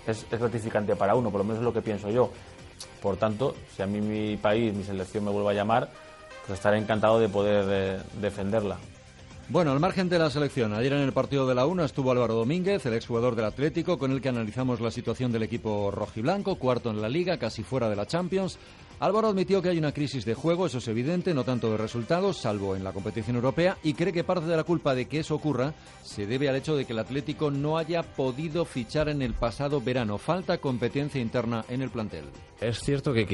es gratificante para uno, por lo menos es lo que pienso yo. Por tanto, si a mí mi país, mi selección me vuelve a llamar, pues estaré encantado de poder defenderla. Bueno, al margen de la selección, ayer en el partido de la UNA estuvo Álvaro Domínguez, el exjugador del Atlético, con el que analizamos la situación del equipo rojiblanco, cuarto en la Liga, casi fuera de la Champions. Álvaro admitió que hay una crisis de juego, eso es evidente, no tanto de resultados, salvo en la competición europea, y cree que parte de la culpa de que eso ocurra se debe al hecho de que el Atlético no haya podido fichar en el pasado verano. Falta competencia interna en el plantel. Es cierto que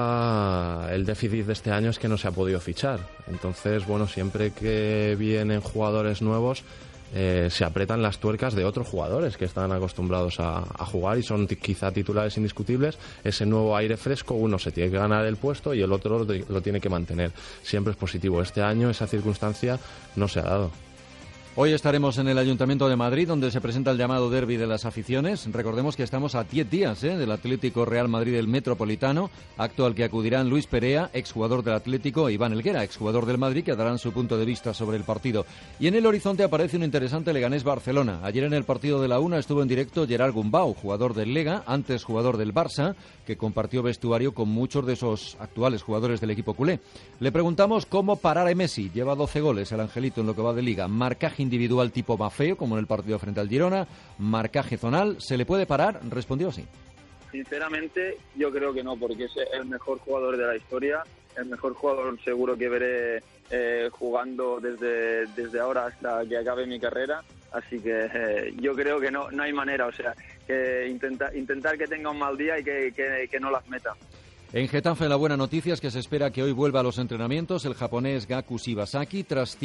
quizá el déficit de este año es que no se ha podido fichar. Entonces, bueno, siempre que vienen jugadores nuevos, se apretan las tuercas de otros jugadores que están acostumbrados a jugar y son quizá titulares indiscutibles. Ese nuevo aire fresco, uno se tiene que ganar el puesto y el otro lo tiene que mantener. Siempre es positivo. Este año esa circunstancia no se ha dado. Hoy estaremos en el Ayuntamiento de Madrid, donde se presenta el llamado derbi de las aficiones. Recordemos que estamos a 10 días del Atlético Real Madrid del Metropolitano, acto al que acudirán Luis Perea, exjugador del Atlético, e Iván Helguera, exjugador del Madrid, que darán su punto de vista sobre el partido. Y en el horizonte aparece un interesante Leganés-Barcelona. Ayer en el partido de la UNA estuvo en directo Gerard Gumbau, jugador del Lega, antes jugador del Barça, que compartió vestuario con muchos de esos actuales jugadores del equipo culé. Le preguntamos cómo parar a Messi. Lleva 12 goles el angelito en lo que va de Liga. Marcaje individual tipo Maffeo, como en el partido frente al Girona, marcaje zonal, ¿se le puede parar? Respondió así. Sinceramente, yo creo que no, porque es el mejor jugador de la historia, el mejor jugador seguro que veré jugando desde ahora hasta que acabe mi carrera, así que yo creo que no hay manera, o sea, que intentar que tenga un mal día y que no las meta. En Getafe la buena noticia es que se espera que hoy vuelva a los entrenamientos el japonés Gaku Shibasaki. Tras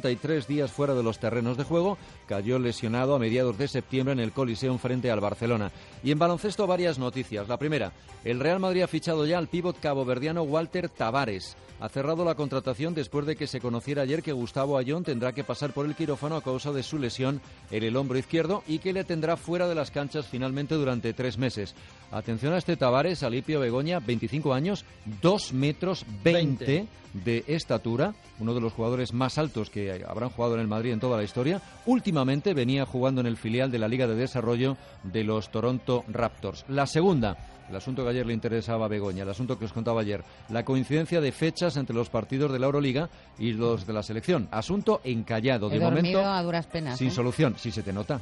53 días fuera de los terrenos de juego, cayó lesionado a mediados de septiembre en el Coliseum frente al Barcelona. Y en baloncesto varias noticias. La primera, el Real Madrid ha fichado ya al pívot caboverdiano Walter Tavares. Ha cerrado la contratación después de que se conociera ayer que Gustavo Ayón tendrá que pasar por el quirófano a causa de su lesión en el hombro izquierdo y que le tendrá fuera de las canchas finalmente durante 3 meses. Atención a este Tavares, Alipio Begoña, 25 años, 2 metros 20 de estatura, uno de los jugadores más altos que habrán jugado en el Madrid en toda la historia. Últimamente venía jugando en el filial de la Liga de Desarrollo de los Toronto Raptors. La segunda, el asunto que ayer le interesaba a Begoña, el asunto que os contaba ayer, la coincidencia de fechas entre los partidos de la Euroliga y los de la selección. Asunto encallado. De momento, a duras penas, sin solución. Sí, se te nota.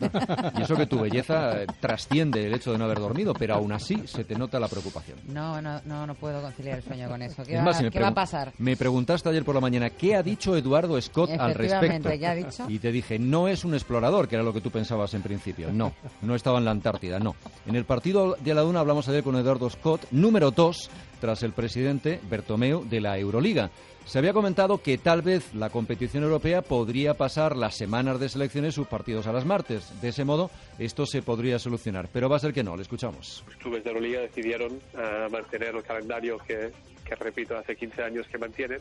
Y eso que tu belleza trasciende el hecho de no haber dormido, pero aún así se te nota la preocupación. No puedo conciliar el sueño con eso. ¿Qué va a pasar? Me preguntaste ayer por la mañana qué ha dicho Eduardo Scott al respecto. ¿Ya ha dicho? Y te dije, no es un explorador, que era lo que tú pensabas en principio. No estaba en la Antártida, no. En el partido de la Duna hablamos ayer con Eduardo Scott, número 2, tras el presidente Bertomeu de la Euroliga. Se había comentado que tal vez la competición europea podría pasar las semanas de selecciones sus partidos a las martes. De ese modo, esto se podría solucionar. Pero va a ser que no, le escuchamos. Los clubes de Euroliga decidieron mantener el calendario que repito, hace 15 años que mantienen.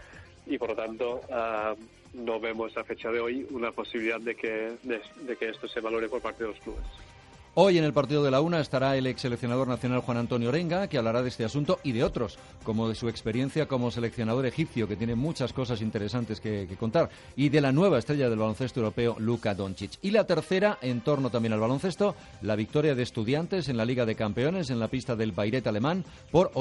Y por lo tanto, no vemos a fecha de hoy una posibilidad de que esto se valore por parte de los clubes. Hoy en el partido de la UNA estará el ex seleccionador nacional Juan Antonio Orenga, que hablará de este asunto y de otros, como de su experiencia como seleccionador egipcio, que tiene muchas cosas interesantes que contar, y de la nueva estrella del baloncesto europeo, Luka Doncic. Y la tercera, en torno también al baloncesto, la victoria de Estudiantes en la Liga de Campeones en la pista del Bairet alemán por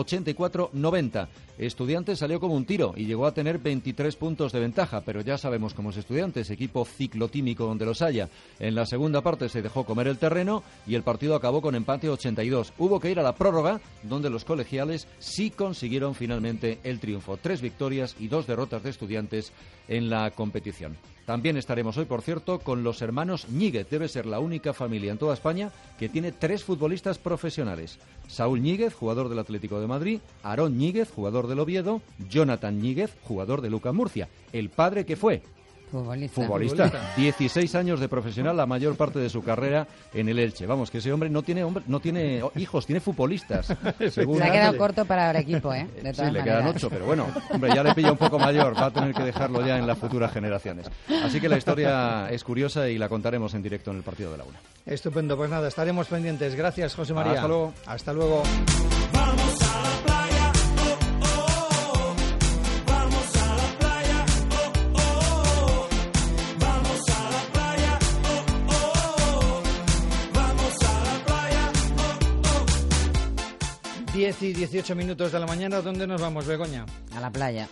84-90. Estudiantes salió como un tiro y llegó a tener 23 puntos de ventaja, pero ya sabemos cómo es Estudiantes, equipo ciclotímico donde los haya. En la segunda parte se dejó comer el terreno y el partido acabó con empate 82. Hubo que ir a la prórroga, donde los colegiales sí consiguieron finalmente el triunfo. 3 victorias y 2 derrotas de Estudiantes en la competición. También estaremos hoy, por cierto, con los hermanos Ñíguez. Debe ser la única familia en toda España que tiene 3 futbolistas profesionales. Saúl Ñíguez, jugador del Atlético de Madrid, Aarón Ñíguez, jugador del Oviedo, Jonathan Ñíguez, jugador de Lucas Murcia. El padre que fue Futbolista. 16 años de profesional, la mayor parte de su carrera en el Elche. Vamos, que ese hombre no tiene hijos, tiene futbolistas. Se ha quedado corto para el equipo, ¿eh? De sí, le quedan 8, pero bueno, hombre, ya le pilla un poco mayor, va a tener que dejarlo ya en las futuras generaciones. Así que la historia es curiosa y la contaremos en directo en el partido de la UNA. Estupendo, pues nada, estaremos pendientes. Gracias, José María. Hasta luego. Hasta luego. Vamos a la playa. Vamos a la playa, 10 y 18 minutos de la mañana. ¿Dónde nos vamos, Begoña? A la playa.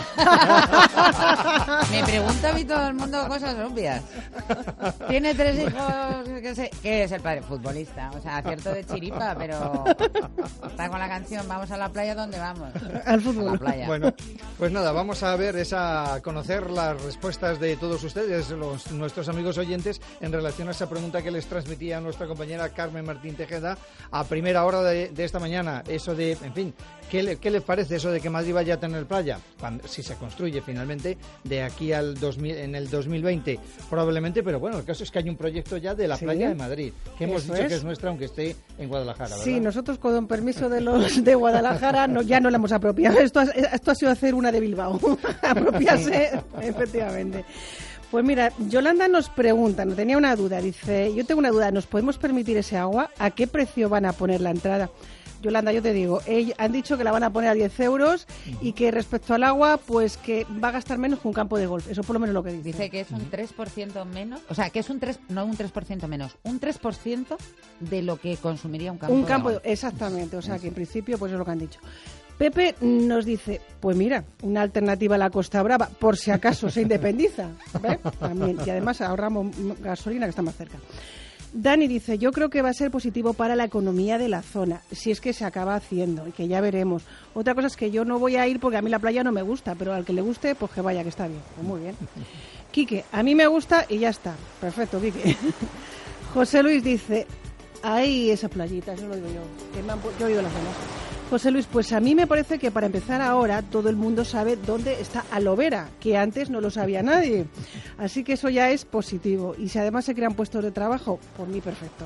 Me pregunta a mí todo el mundo cosas obvias. Tiene 3 hijos, ¿qué es el padre? Futbolista, o sea, acierto de chiripa, pero está con la canción Vamos a la playa, ¿dónde vamos? Al fútbol. A la playa. Bueno, Pues nada, vamos a ver conocer las respuestas de todos ustedes, nuestros amigos oyentes, en relación a esa pregunta que les transmitía nuestra compañera Carmen Martín Tejeda a primera hora de esta mañana. Eso de, en fin, ¿qué les parece eso de que Madrid vaya a tener playa? Si se construye finalmente de aquí al en el 2020, probablemente, pero bueno, el caso es que hay un proyecto ya de la playa de Madrid, que hemos dicho que es nuestra, aunque esté en Guadalajara, ¿verdad? Sí, nosotros con permiso de los de Guadalajara ya no la hemos apropiado. Esto ha sido hacer una de Bilbao. Apropiarse, efectivamente. Pues mira, Yolanda nos pregunta, no tenía una duda, dice, yo tengo una duda, ¿nos podemos permitir ese agua? ¿A qué precio van a poner la entrada? Yolanda, yo te digo, han dicho que la van a poner a 10 euros y que respecto al agua, pues que va a gastar menos que un campo de golf. Eso por lo menos lo que dice. Dice que es un 3% menos, o sea, que es un 3% menos, un 3% de lo que consumiría un campo de golf. Exactamente, o sea, que en principio, pues es lo que han dicho. Pepe nos dice, pues mira, una alternativa a la Costa Brava, por si acaso se independiza, ¿ves? También, y además ahorramos gasolina que está más cerca. Dani dice, yo creo que va a ser positivo para la economía de la zona, si es que se acaba haciendo, y que ya veremos. Otra cosa es que yo no voy a ir porque a mí la playa no me gusta, pero al que le guste, pues que vaya, que está bien. Pues muy bien. Quique, a mí me gusta y ya está. Perfecto, Quique. José Luis dice, ay, esa playita, eso lo digo yo, que yo he oído las demás. José Luis, pues a mí me parece que para empezar ahora todo el mundo sabe dónde está Alovera, que antes no lo sabía nadie. Así que eso ya es positivo. Y si además se crean puestos de trabajo, por mí perfecto.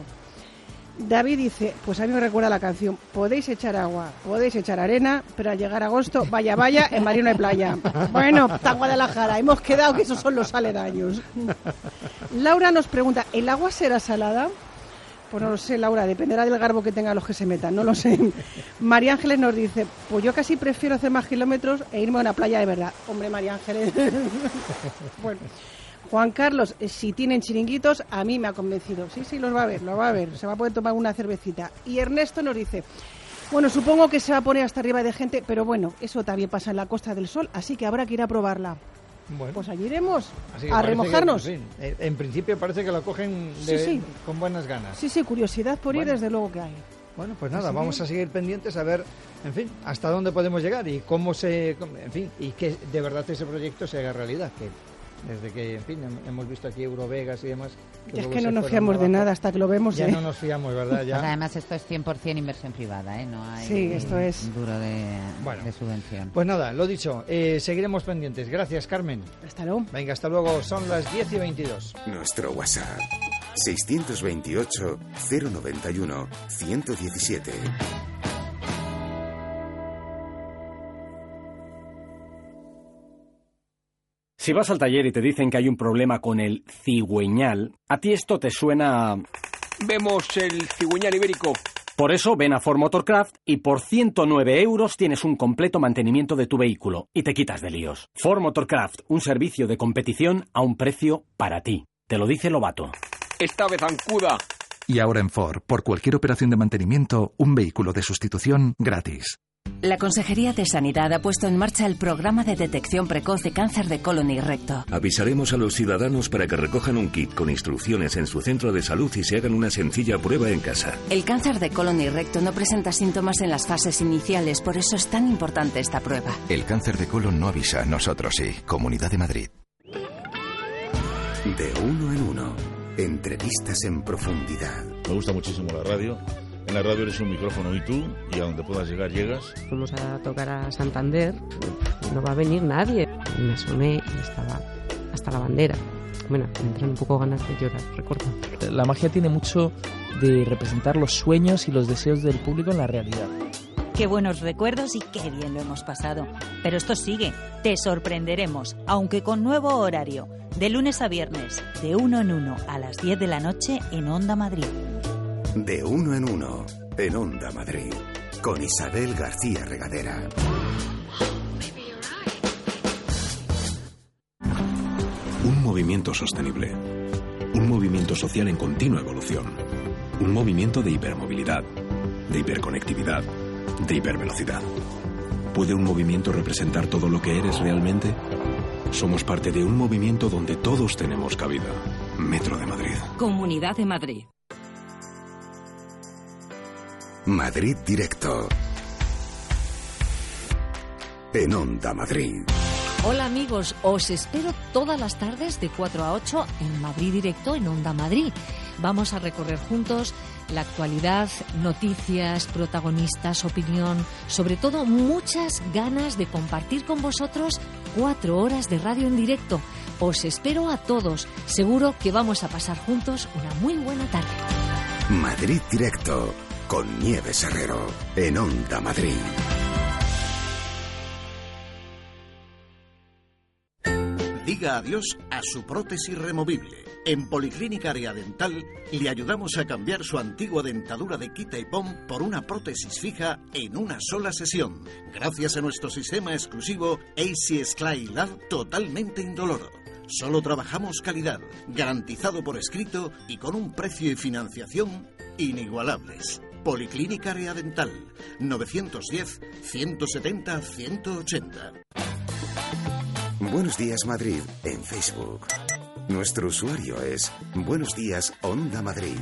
David dice, pues a mí me recuerda la canción, podéis echar agua, podéis echar arena, pero al llegar agosto, vaya, en Madrid no hay playa. Bueno, está Guadalajara, hemos quedado que esos son los aledaños. Laura nos pregunta, ¿el agua será salada? Pues no lo sé, Laura, dependerá del garbo que tengan los que se metan, no lo sé. María Ángeles nos dice, pues yo casi prefiero hacer más kilómetros e irme a una playa de verdad. Hombre, María Ángeles. Bueno, Juan Carlos, si tienen chiringuitos, a mí me ha convencido. Sí, los va a ver, se va a poder tomar una cervecita. Y Ernesto nos dice, bueno, supongo que se va a poner hasta arriba de gente, pero bueno, eso también pasa en la Costa del Sol, así que habrá que ir a probarla. Bueno, pues allí iremos a remojarnos. Que, en principio parece que lo cogen con buenas ganas. Sí, curiosidad por ir, desde luego que hay. Bueno, pues nada, vamos a seguir pendientes a ver, en fin, hasta dónde podemos llegar y y que de verdad ese proyecto se haga realidad, que desde que, en fin, hemos visto aquí Eurovegas y demás. Ya es que no nos fiamos de nada hasta que lo vemos. Ya no nos fiamos, ¿verdad? Ya. Pues además esto es 100% inversión privada, ¿eh? No hay esto es duro de subvención. Pues nada, lo dicho, seguiremos pendientes. Gracias, Carmen. Hasta luego. Venga, hasta luego. Son las 10:22. Nuestro WhatsApp, 628 091 117. Si vas al taller y te dicen que hay un problema con el cigüeñal, a ti esto te suena a... Vemos el cigüeñal ibérico. Por eso ven a Ford Motorcraft y por 109 euros tienes un completo mantenimiento de tu vehículo y te quitas de líos. Ford Motorcraft, un servicio de competición a un precio para ti. Te lo dice Lobato. Esta vez zancuda. Y ahora en Ford, por cualquier operación de mantenimiento, un vehículo de sustitución gratis. La Consejería de Sanidad ha puesto en marcha el programa de detección precoz de cáncer de colon y recto. Avisaremos a los ciudadanos para que recojan un kit con instrucciones en su centro de salud y se hagan una sencilla prueba en casa. El cáncer de colon y recto no presenta síntomas en las fases iniciales, por eso es tan importante esta prueba. El cáncer de colon no avisa, nosotros sí. Comunidad de Madrid. De uno en uno. Entrevistas en profundidad. Me gusta muchísimo la radio. En la radio eres un micrófono y tú, y a donde puedas llegar, llegas. Fuimos a tocar a Santander, no va a venir nadie. Me asomé y estaba hasta la bandera. Bueno, me entran un poco ganas de llorar, recuerdo. La magia tiene mucho de representar los sueños y los deseos del público en la realidad. Qué buenos recuerdos y qué bien lo hemos pasado. Pero esto sigue, te sorprenderemos, aunque con nuevo horario. De lunes a viernes, de uno en uno, a las 10 de la noche en Onda Madrid. De uno en uno, en Onda Madrid, con Isabel García Regadera. Un movimiento sostenible. Un movimiento social en continua evolución. Un movimiento de hipermovilidad, de hiperconectividad, de hipervelocidad. ¿Puede un movimiento representar todo lo que eres realmente? Somos parte de un movimiento donde todos tenemos cabida. Metro de Madrid. Comunidad de Madrid. Madrid Directo. En Onda Madrid. Hola amigos, os espero todas las tardes de 4 a 8 en Madrid Directo en Onda Madrid. Vamos a recorrer juntos la actualidad, noticias, protagonistas, opinión, sobre todo muchas ganas de compartir con vosotros 4 horas de radio en directo. Os espero a todos, seguro que vamos a pasar juntos una muy buena tarde. Madrid Directo con Nieves Herrero en Onda Madrid. Diga adiós a su prótesis removible. En Policlínica Área Dental le ayudamos a cambiar su antigua dentadura de quita y pon por una prótesis fija en una sola sesión, gracias a nuestro sistema exclusivo AC Sclay Lab totalmente indoloro. Solo trabajamos calidad, garantizado por escrito y con un precio y financiación inigualables. Policlínica Área Dental, 910-170-180. Buenos Días Madrid en Facebook. Nuestro usuario es Buenos Días Onda Madrid.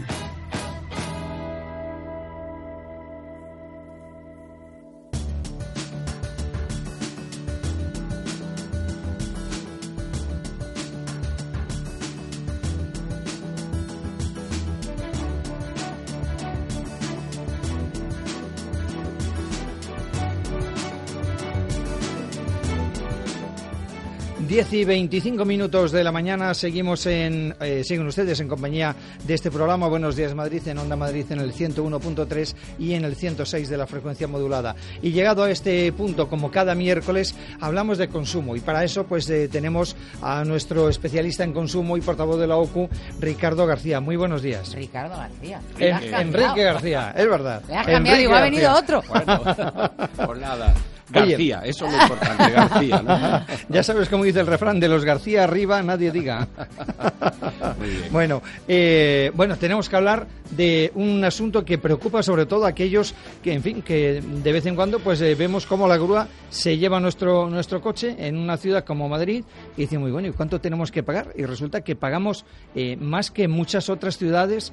Y 25 minutos de la mañana, siguen ustedes en compañía de este programa Buenos Días Madrid en Onda Madrid en el 101.3 y en el 106 de la frecuencia modulada. Y llegado a este punto, como cada miércoles, hablamos de consumo y para eso pues tenemos a nuestro especialista en consumo y portavoz de la OCU, Ricardo García. Muy buenos días. Ricardo García. Enrique García, es verdad. Le has cambiado, digo, ha venido otro. Bueno, por nada. García, Oye, eso es lo importante, García, ¿no? Ya sabes cómo dice el refrán, de los García arriba nadie diga. Muy bien. Bueno, tenemos que hablar de un asunto que preocupa sobre todo a aquellos que, en fin, que de vez en cuando pues vemos cómo la grúa se lleva nuestro coche en una ciudad como Madrid y dice, muy bueno, ¿y cuánto tenemos que pagar? Y resulta que pagamos más que muchas otras ciudades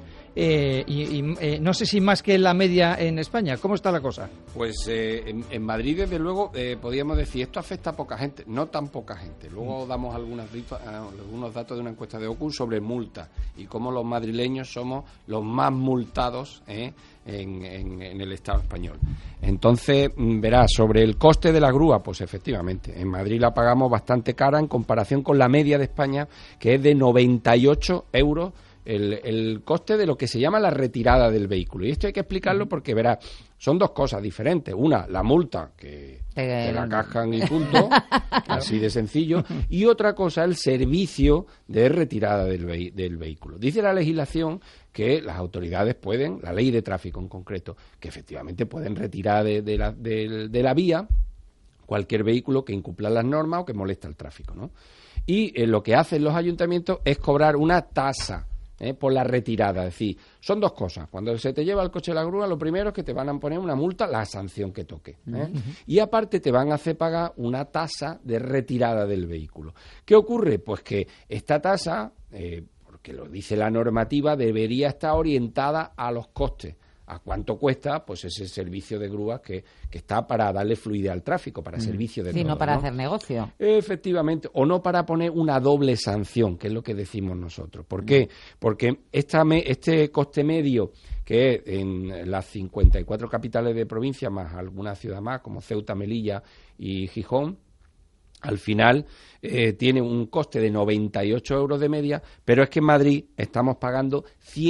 no sé si más que la media en España. ¿Cómo está la cosa? Pues en Madrid, desde luego, podríamos decir, esto afecta a poca gente, no tan poca gente. Luego damos algunos datos de una encuesta de OCU sobre multas y cómo los madrileños somos los más multados en el Estado español. Entonces, verás, sobre el coste de la grúa, pues efectivamente, en Madrid la pagamos bastante cara en comparación con la media de España, que es de 98 euros el coste de lo que se llama la retirada del vehículo. Y esto hay que explicarlo porque, verás, son dos cosas diferentes. Una, la multa, que te la cascan y punto, así de sencillo. Y otra cosa, el servicio de retirada del vehículo. Dice la legislación que las autoridades pueden, la ley de tráfico en concreto, que efectivamente pueden retirar de la vía cualquier vehículo que incumpla las normas o que molesta el tráfico, ¿no? Y lo que hacen los ayuntamientos es cobrar una tasa por la retirada. Es decir, son dos cosas. Cuando se te lleva el coche a la grúa, lo primero es que te van a poner una multa, la sanción que toque. Y aparte te van a hacer pagar una tasa de retirada del vehículo. ¿Qué ocurre? Pues que esta tasa, porque lo dice la normativa, debería estar orientada a los costes. ¿A cuánto cuesta? Pues ese servicio de grúas que está para darle fluidez al tráfico, para servicio de sí, todo, no para hacer negocio. Efectivamente, o no para poner una doble sanción, que es lo que decimos nosotros. ¿Por qué? Porque este coste medio, que es en las 54 capitales de provincia, más alguna ciudad más, como Ceuta, Melilla y Gijón, al final tiene un coste de 98 euros de media, pero es que en Madrid estamos pagando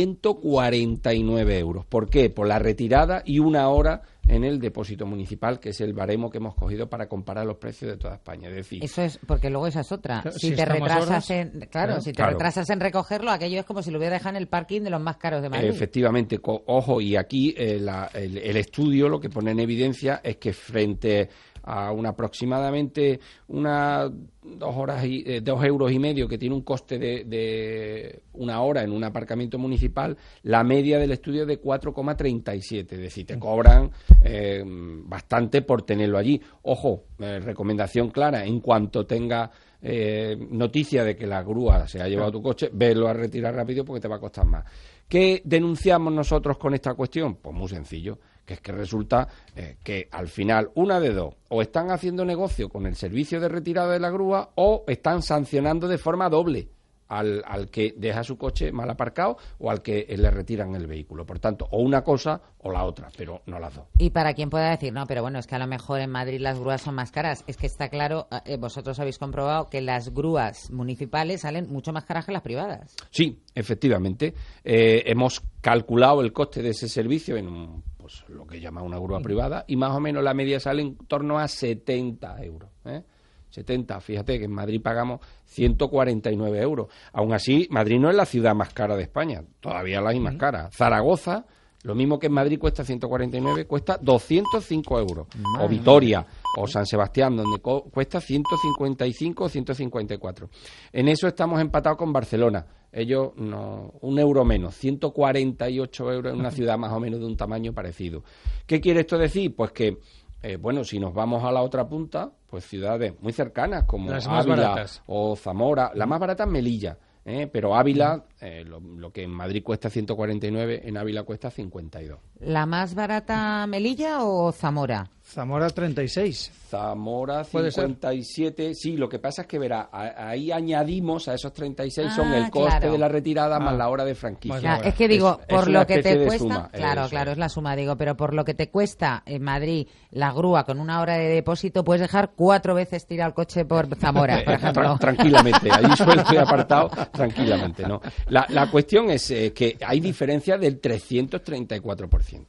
149 euros. ¿Por qué? Por la retirada y una hora en el depósito municipal, que es el baremo que hemos cogido para comparar los precios de toda España. Es decir, eso es, porque luego esa es otra. Claro, si te retrasas horas, retrasas en recogerlo, aquello es como si lo hubiera dejado en el parking de los más caros de Madrid. Efectivamente, ojo, y aquí el estudio lo que pone en evidencia es que frente a aproximadamente 2 euros y medio, que tiene un coste de 1 hora en un aparcamiento municipal, la media del estudio es de 4,37, es decir, te cobran bastante por tenerlo allí. Ojo, recomendación clara, en cuanto tenga noticia de que la grúa se ha llevado tu coche, velo a retirar rápido porque te va a costar más. ¿Qué denunciamos nosotros con esta cuestión? Pues muy sencillo, que es que resulta que al final, una de dos, o están haciendo negocio con el servicio de retirada de la grúa o están sancionando de forma doble al que deja su coche mal aparcado o al que le retiran el vehículo. Por tanto, o una cosa o la otra, pero no las dos. Y para quien pueda decir, no, pero bueno, es que a lo mejor en Madrid las grúas son más caras. Es que está claro, vosotros habéis comprobado que las grúas municipales salen mucho más caras que las privadas. Sí, efectivamente. Hemos calculado el coste de ese servicio en pues lo que llama una grúa privada, y más o menos la media sale en torno a 70 euros. 70, fíjate que en Madrid pagamos 149 euros. Aún así, Madrid no es la ciudad más cara de España, todavía la hay más cara. Zaragoza, lo mismo que en Madrid cuesta 149, cuesta 205 euros. O Vitoria, o San Sebastián, donde cuesta 155 o 154. En eso estamos empatados con Barcelona. Ellos, no, 1 euro menos, 148 euros en una ciudad más o menos de un tamaño parecido. ¿Qué quiere esto decir? Pues que bueno, si nos vamos a la otra punta, pues ciudades muy cercanas como Ávila o Zamora. La más barata es Melilla, pero Ávila, lo que en Madrid cuesta 149, en Ávila cuesta 52. ¿La más barata Melilla o Zamora? Zamora 36. Zamora 57. Sí, lo que pasa es que verá, ahí añadimos a esos 36 son el coste de la retirada más la hora de franquicia. Es que digo, por lo que te cuesta, claro, es la suma, digo, pero por lo que te cuesta en Madrid la grúa con 1 hora de depósito, puedes dejar 4 veces tirar el coche por Zamora, por ejemplo. Tranquilamente, allí suelto y apartado, tranquilamente, ¿no? La cuestión es que hay diferencia del 334%.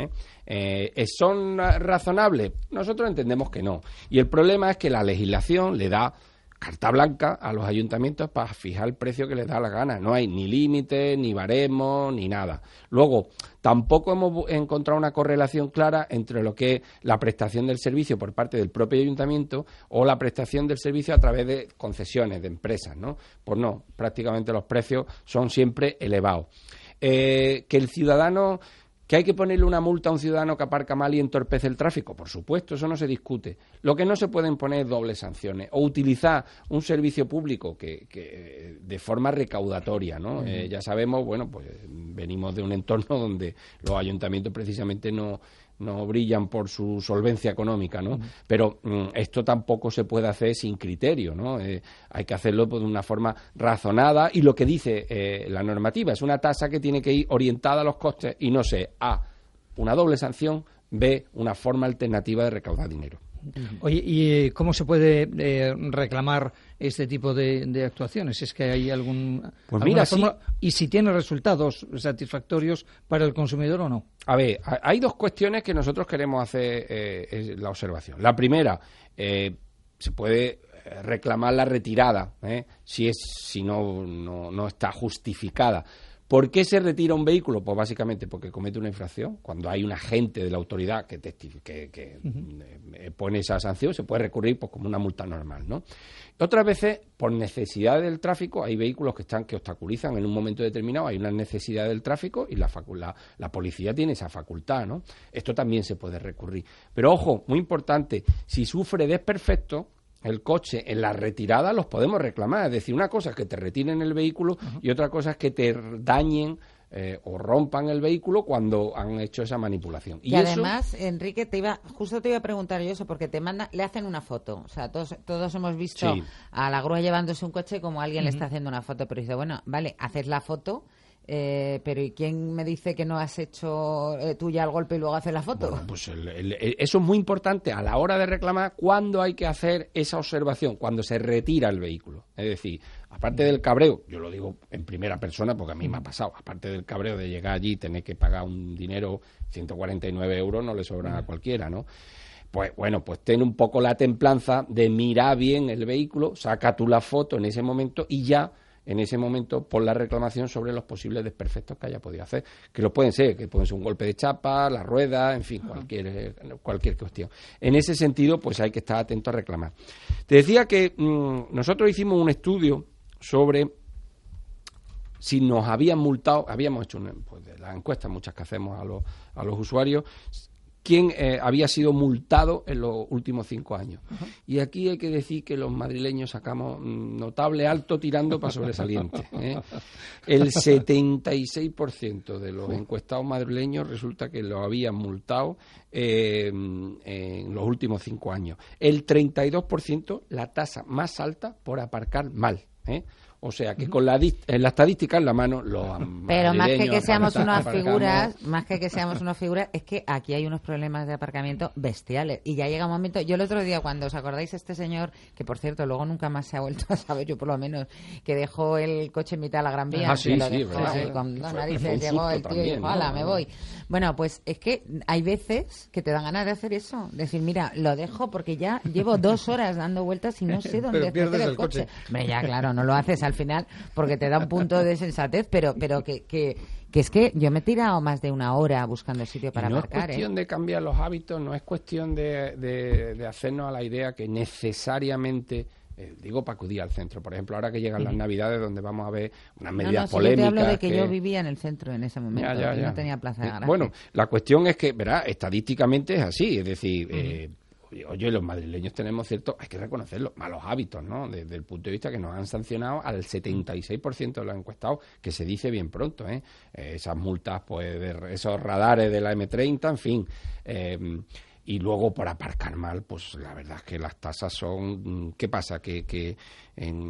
¿Son razonables? Nosotros entendemos que no. Y el problema es que la legislación le da carta blanca a los ayuntamientos para fijar el precio que les da la gana. No hay ni límites, ni baremos, ni nada. Luego, tampoco hemos encontrado una correlación clara entre lo que es la prestación del servicio por parte del propio ayuntamiento o la prestación del servicio a través de concesiones, de empresas, ¿no? Pues no, prácticamente los precios son siempre elevados. Que el ciudadano... ¿Que hay que ponerle una multa a un ciudadano que aparca mal y entorpece el tráfico? Por supuesto, eso no se discute. Lo que no se pueden poner es dobles sanciones o utilizar un servicio público que de forma recaudatoria, ¿no? Ya sabemos, bueno, pues venimos de un entorno donde los ayuntamientos precisamente no brillan por su solvencia económica, ¿no? Pero esto tampoco se puede hacer sin criterio, ¿no? Hay que hacerlo de una forma razonada, y lo que dice la normativa es una tasa que tiene que ir orientada a los costes y no sé, A, una doble sanción, B, una forma alternativa de recaudar dinero. Oye, ¿y cómo se puede reclamar este tipo de actuaciones? ¿Es que hay alguna forma? ¿Y si tiene resultados satisfactorios para el consumidor o no? A ver, hay dos cuestiones que nosotros queremos hacer la observación. La primera, se puede reclamar la retirada, si no está justificada. ¿Por qué se retira un vehículo? Pues básicamente porque comete una infracción. Cuando hay un agente de la autoridad que pone esa sanción, se puede recurrir pues como una multa normal, ¿no? Otras veces, por necesidad del tráfico, hay vehículos que obstaculizan en un momento determinado, hay una necesidad del tráfico y la policía tiene esa facultad, ¿no? Esto también se puede recurrir. Pero ojo, muy importante, si sufre desperfecto el coche en la retirada, los podemos reclamar. Es decir, una cosa es que te retiren el vehículo y otra cosa es que te dañen o rompan el vehículo cuando han hecho esa manipulación. Y además, Enrique, justo te iba a preguntar yo eso, porque le hacen una foto. O sea, todos hemos visto a la grúa llevándose un coche como alguien le está haciendo una foto, pero dice, bueno, vale, haces la foto, pero ¿y quién me dice que no has hecho tú ya el golpe y luego haces la foto? Bueno, pues eso es muy importante a la hora de reclamar, cuando hay que hacer esa observación, cuando se retira el vehículo. Es decir, aparte del cabreo, yo lo digo en primera persona porque a mí me ha pasado, aparte del cabreo de llegar allí y tener que pagar un dinero, 149 euros, no le sobran a cualquiera, ¿no? Pues bueno, pues ten un poco la templanza de mirar bien el vehículo, saca tú la foto en ese momento y ya en ese momento por la reclamación sobre los posibles desperfectos que haya podido hacer, que lo pueden ser, un golpe de chapa, la rueda, en fin, cualquier cuestión. En ese sentido, pues hay que estar atento a reclamar. Te decía que nosotros hicimos un estudio sobre si nos habían multado, habíamos hecho las encuestas muchas que hacemos a los usuarios, quién había sido multado en los últimos 5 años. Uh-huh. Y aquí hay que decir que los madrileños sacamos notable alto tirando para sobresaliente. El 76% de los encuestados madrileños resulta que lo habían multado en los últimos 5 años. El 32%, la tasa más alta por aparcar mal. O sea, que con la estadística en la mano pero más que seamos unas figuras, es que aquí hay unos problemas de aparcamiento bestiales. Y ya llega un momento, yo el otro día, cuando os acordáis, este señor, que por cierto, luego nunca más se ha vuelto a saber, yo por lo menos, que dejó el coche en mitad de la Gran Vía. Con dos narices llegó el tío y dijo, hala, me voy. Bueno, pues es que hay veces que te dan ganas de hacer eso. Decir, mira, lo dejo porque ya llevo 2 horas dando vueltas y no sé dónde meter el coche. Ya, claro, no lo haces al final porque te da un punto de sensatez, pero que es que yo me he tirado más de 1 hora buscando sitio para aparcar. No es cuestión de cambiar los hábitos, no es cuestión de hacernos a la idea que necesariamente... digo para acudir al centro, por ejemplo, ahora que llegan las Navidades, donde vamos a ver unas medidas polémicas. Yo te hablo de que yo vivía en el centro en ese momento, y no tenía plaza de garaje. Bueno, la cuestión es que, verá, estadísticamente es así, es decir, oye, los madrileños tenemos hay que reconocerlo, malos hábitos, ¿no? Desde el punto de vista que nos han sancionado al 76% de los encuestados, que se dice bien pronto, esas multas, pues, de esos radares de la M30, en fin, y luego por aparcar mal, pues la verdad es que las tasas son... ¿Qué pasa? ¿Que en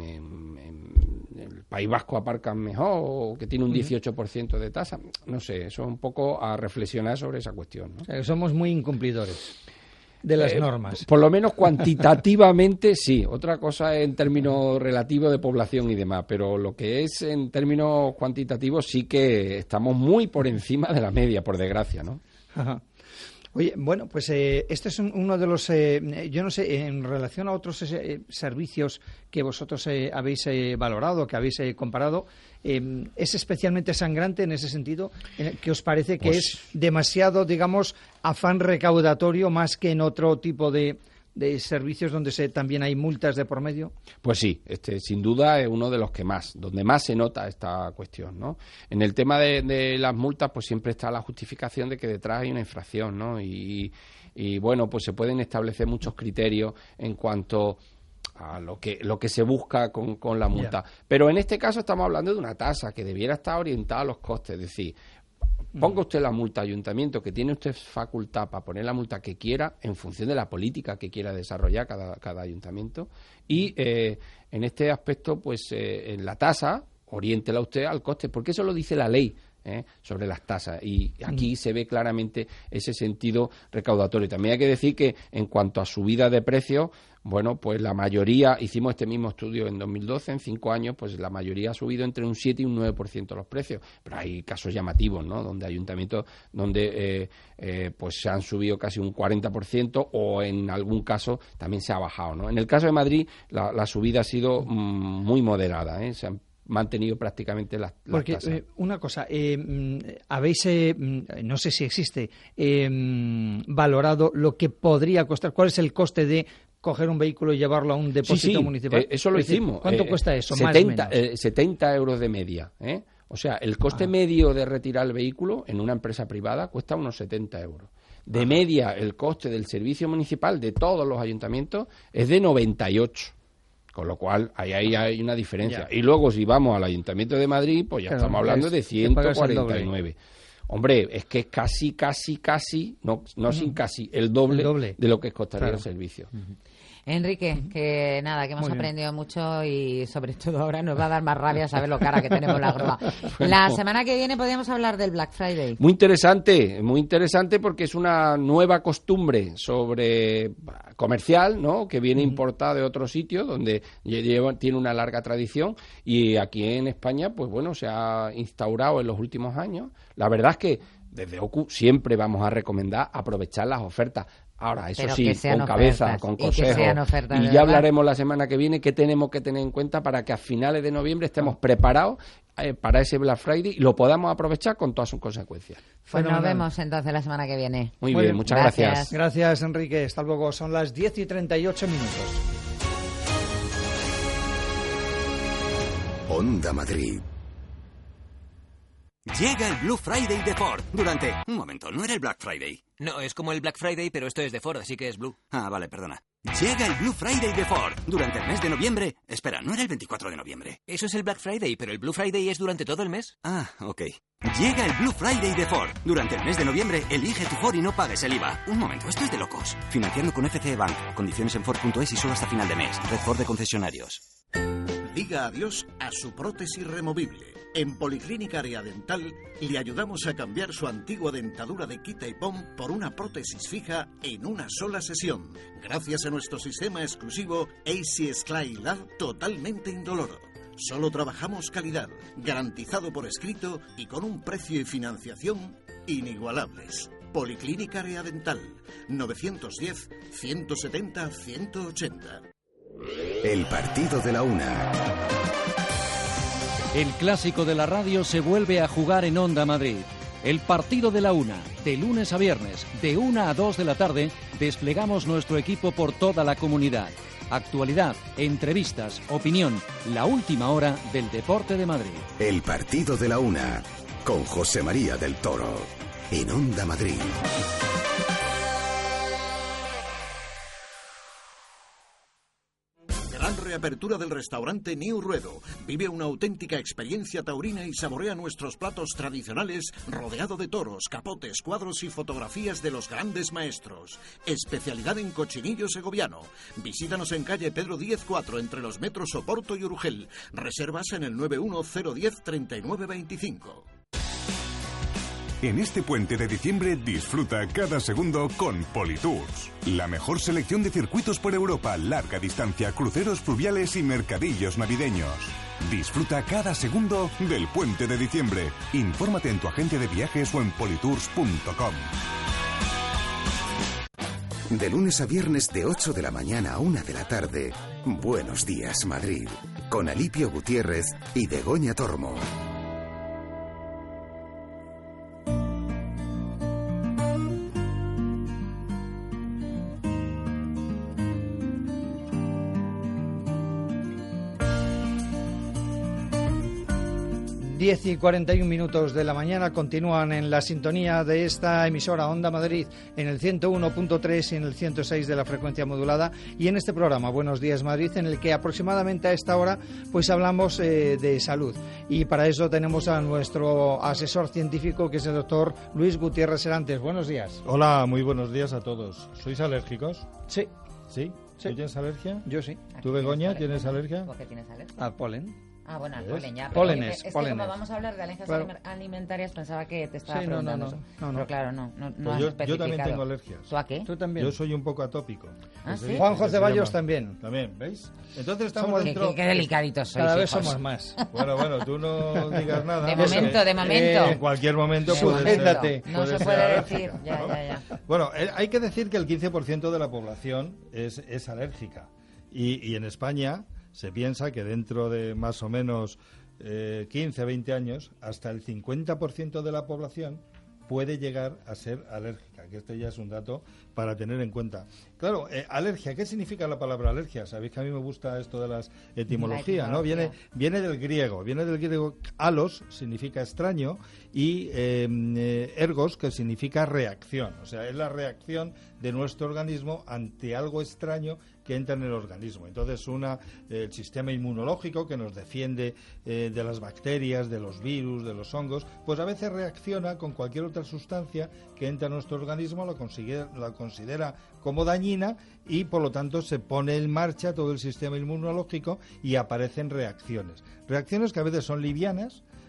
el País Vasco aparcan mejor o que tiene un 18% de tasa? No sé, eso es un poco a reflexionar sobre esa cuestión, ¿no? O sea, somos muy incumplidores de las normas. Por lo menos cuantitativamente sí. Otra cosa es en términos relativos de población y demás, pero lo que es en términos cuantitativos sí que estamos muy por encima de la media, por desgracia, ¿no? Ajá. Oye, bueno, pues este es uno de los, yo no sé, en relación a otros servicios que vosotros habéis valorado, que habéis comparado, ¿es especialmente sangrante en ese sentido? ¿Qué os parece que es demasiado, digamos, afán recaudatorio más que en otro tipo de servicios donde también hay multas de por medio? Pues sí, sin duda es uno de los que donde más se nota esta cuestión, ¿no? En el tema de las multas, pues siempre está la justificación de que detrás hay una infracción, ¿no? Y bueno, pues se pueden establecer muchos criterios en cuanto a lo que se busca con la multa. Yeah. Pero en este caso estamos hablando de una tasa que debiera estar orientada a los costes, es decir, ponga usted la multa, ayuntamiento, que tiene usted facultad para poner la multa que quiera en función de la política que quiera desarrollar cada ayuntamiento. Y en este aspecto, pues en la tasa, oriéntela usted al coste, porque eso lo dice la ley sobre las tasas. Y aquí se ve claramente ese sentido recaudatorio. También hay que decir que en cuanto a subida de precios, bueno, pues la mayoría, hicimos este mismo estudio en 2012, en 5 años, pues la mayoría ha subido entre un 7 y un 9% los precios. Pero hay casos llamativos, ¿no? Donde ayuntamientos donde pues se han subido casi un 40% o en algún caso también se ha bajado, ¿no? En el caso de Madrid, la subida ha sido muy moderada, se han mantenido prácticamente las tasas. Una cosa, habéis, no sé si existe, valorado lo que podría costar, cuál es el coste de coger un vehículo y llevarlo a un depósito municipal. Eso lo hicimos. ¿Cuánto cuesta eso? 70 euros de media. O sea, el coste medio de retirar el vehículo en una empresa privada cuesta unos 70 euros. De media, el coste del servicio municipal de todos los ayuntamientos es de 98. Con lo cual, ahí hay una diferencia. Y luego, si vamos al Ayuntamiento de Madrid, pues ya estamos hablando de 149. Hombre, es que es casi, no sin casi, el doble de lo que costaría el servicio. Enrique, que nada, que hemos aprendido mucho y sobre todo ahora nos va a dar más rabia saber lo cara que tenemos la grúa. La semana que viene podríamos hablar del Black Friday. Muy interesante porque es una nueva costumbre comercial, ¿no? Que viene importada de otros sitios donde tiene una larga tradición y aquí en España, pues bueno, se ha instaurado en los últimos años. La verdad es que desde OCU siempre vamos a recomendar aprovechar las ofertas. Ahora, eso Pero sí, que sean con cabeza, ofertas, con y que consejos. sean ofertas de Y ya verdad. hablaremos la semana que viene qué tenemos que tener en cuenta para que a finales de noviembre estemos preparados para ese Black Friday y lo podamos aprovechar con todas sus consecuencias. Pues nos Fenomenal. vemos entonces la semana que viene. Muy bien, muchas gracias. Gracias, Enrique. Hasta luego. Son las 10:38 minutos. Onda Madrid. Llega el Blue Friday de Ford durante... Un momento, ¿no era el Black Friday? No, es como el Black Friday, pero esto es de Ford, así que es Blue. Ah, vale, perdona. Llega el Blue Friday de Ford durante el mes de noviembre. Espera, ¿no era el 24 de noviembre? Eso es el Black Friday, pero el Blue Friday es durante todo el mes. Ah, ok. Llega el Blue Friday de Ford. Durante el mes de noviembre, elige tu Ford y no pagues el IVA. Un momento, esto es de locos. Financiando con FCE Bank. Condiciones en Ford.es y solo hasta final de mes. Red Ford de concesionarios. Diga adiós a su prótesis removible. En Policlínica Área Dental le ayudamos a cambiar su antigua dentadura de quita y pon por una prótesis fija en una sola sesión, gracias a nuestro sistema exclusivo AC Sclide Lab totalmente indoloro. Solo trabajamos calidad, garantizado por escrito y con un precio y financiación inigualables. Policlínica Área Dental, 910-170-180. El partido de la una. El clásico de la radio se vuelve a jugar en Onda Madrid. El partido de la una, de lunes a viernes, de 1 a 2 de la tarde, desplegamos nuestro equipo por toda la comunidad. Actualidad, entrevistas, opinión, la última hora del deporte de Madrid. El partido de la una, con José María del Toro, en Onda Madrid. Gran reapertura del restaurante New Ruedo. Vive una auténtica experiencia taurina y saborea nuestros platos tradicionales rodeado de toros, capotes, cuadros y fotografías de los grandes maestros. Especialidad en cochinillo segoviano. Visítanos en calle Pedro Díez 4 entre los metros Oporto y Urgel. Reservas en el 910103925. En este puente de diciembre disfruta cada segundo con Politours. La mejor selección de circuitos por Europa, larga distancia, cruceros fluviales y mercadillos navideños. Disfruta cada segundo del puente de diciembre. Infórmate en tu agencia de viajes o en politours.com. De lunes a viernes de 8 de la mañana a 1 de la tarde, Buenos Días Madrid, con Alipio Gutiérrez y Begoña Tormo. Diez y 41 minutos de la mañana continúan en la sintonía de esta emisora Onda Madrid en el 101.3 y en el 106 de la frecuencia modulada, y en este programa Buenos Días Madrid, en el que aproximadamente a esta hora pues hablamos de salud, y para eso tenemos a nuestro asesor científico, que es el doctor Luis Gutiérrez Serantes. Buenos días. Hola, muy buenos días a todos. ¿Sois alérgicos? Sí. ¿Sí? ¿Tú tienes alergia? Yo sí. ¿Tú, Begoña, tienes alergia? ¿Por qué tienes alergia? Al polen. Ah, bueno, al ¿Ves? polen ya. Pólenes, es pólenes. que como vamos a hablar de alergias Claro. alimentarias, pensaba que te estaba Sí, preguntando no. eso. No. Pero claro, no Pues has yo especificado. también tengo alergias. ¿Tú a qué? Tú también. Yo soy un poco atópico. Ah, ¿sí? Juanjo Se Ceballos llama. también. También, ¿veis? Entonces estamos Somos- dentro... Qué delicaditos sois, Cada vez hijos. somos más. Bueno, tú no digas nada. De porque momento, de momento. En cualquier momento De puede ser... momento. No se ser puede alérgica, decir. Ya, ¿no? ya. Bueno, hay que decir que el 15% de la población es alérgica. Y en España se piensa que dentro de más o menos 15, 20 años, hasta el 50% de la población puede llegar a ser alérgica, que este ya es un dato para tener en cuenta. Claro, alergia, ¿qué significa la palabra alergia? Sabéis que a mí me gusta esto de las etimologías, ¿no? Viene del griego alos, significa extraño, y ergos, que significa reacción. O sea, es la reacción de nuestro organismo ante algo extraño que entra en el organismo. Entonces, el sistema inmunológico, que nos defiende de las bacterias, de los virus, de los hongos, pues a veces reacciona con cualquier otra sustancia que entra en nuestro organismo, la considera como dañina, y por lo tanto se pone en marcha todo el sistema inmunológico y aparecen reacciones. Reacciones que a veces son livianas,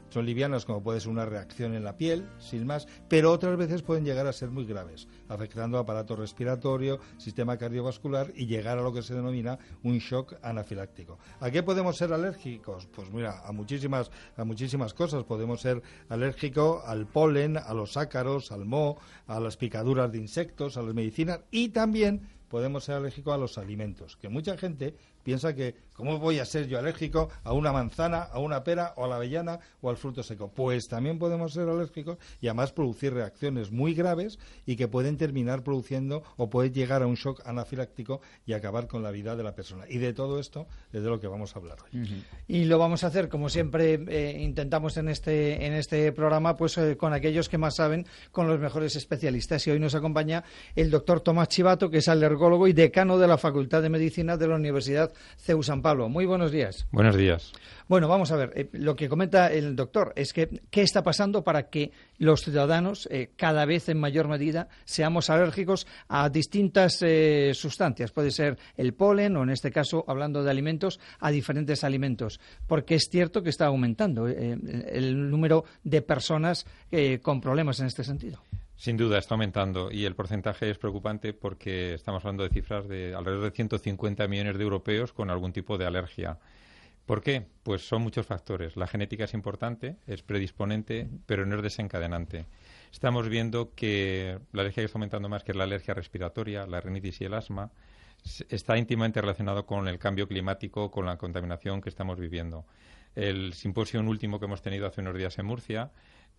son livianas, como puede ser una reacción en la piel, sin más, pero otras veces pueden llegar a ser muy graves, afectando aparato respiratorio, sistema cardiovascular y llegar a lo que se denomina un shock anafiláctico. ¿A qué podemos ser alérgicos? Pues mira, a muchísimas cosas. Podemos ser alérgicos al polen, a los ácaros, al moho, a las picaduras de insectos, a las medicinas, y también podemos ser alérgicos a los alimentos, que mucha gente piensa que ¿cómo voy a ser yo alérgico a una manzana, a una pera o a la avellana o al fruto seco? Pues también podemos ser alérgicos y además producir reacciones muy graves y que pueden terminar produciendo o puede llegar a un shock anafiláctico y acabar con la vida de la persona. Y de todo esto es de lo que vamos a hablar hoy. Y lo vamos a hacer, como siempre intentamos en este programa, pues con aquellos que más saben, con los mejores especialistas. Y hoy nos acompaña el doctor Tomás Chivato, que es alergólogo y decano de la Facultad de Medicina de la Universidad CEU San Pablo. Muy buenos días. Buenos días. Bueno, vamos a ver, lo que comenta el doctor es que ¿qué está pasando para que los ciudadanos cada vez en mayor medida seamos alérgicos a distintas sustancias? Puede ser el polen o, en este caso, hablando de alimentos, a diferentes alimentos. Porque es cierto que está aumentando el número de personas con problemas en este sentido. Sin duda, está aumentando y el porcentaje es preocupante porque estamos hablando de cifras de alrededor de 150 millones de europeos con algún tipo de alergia. ¿Por qué? Pues son muchos factores. La genética es importante, es predisponente, pero no es desencadenante. Estamos viendo que la alergia que está aumentando más, que es la alergia respiratoria, la rinitis y el asma, está íntimamente relacionado con el cambio climático, con la contaminación que estamos viviendo. El simposio último que hemos tenido hace unos días en Murcia,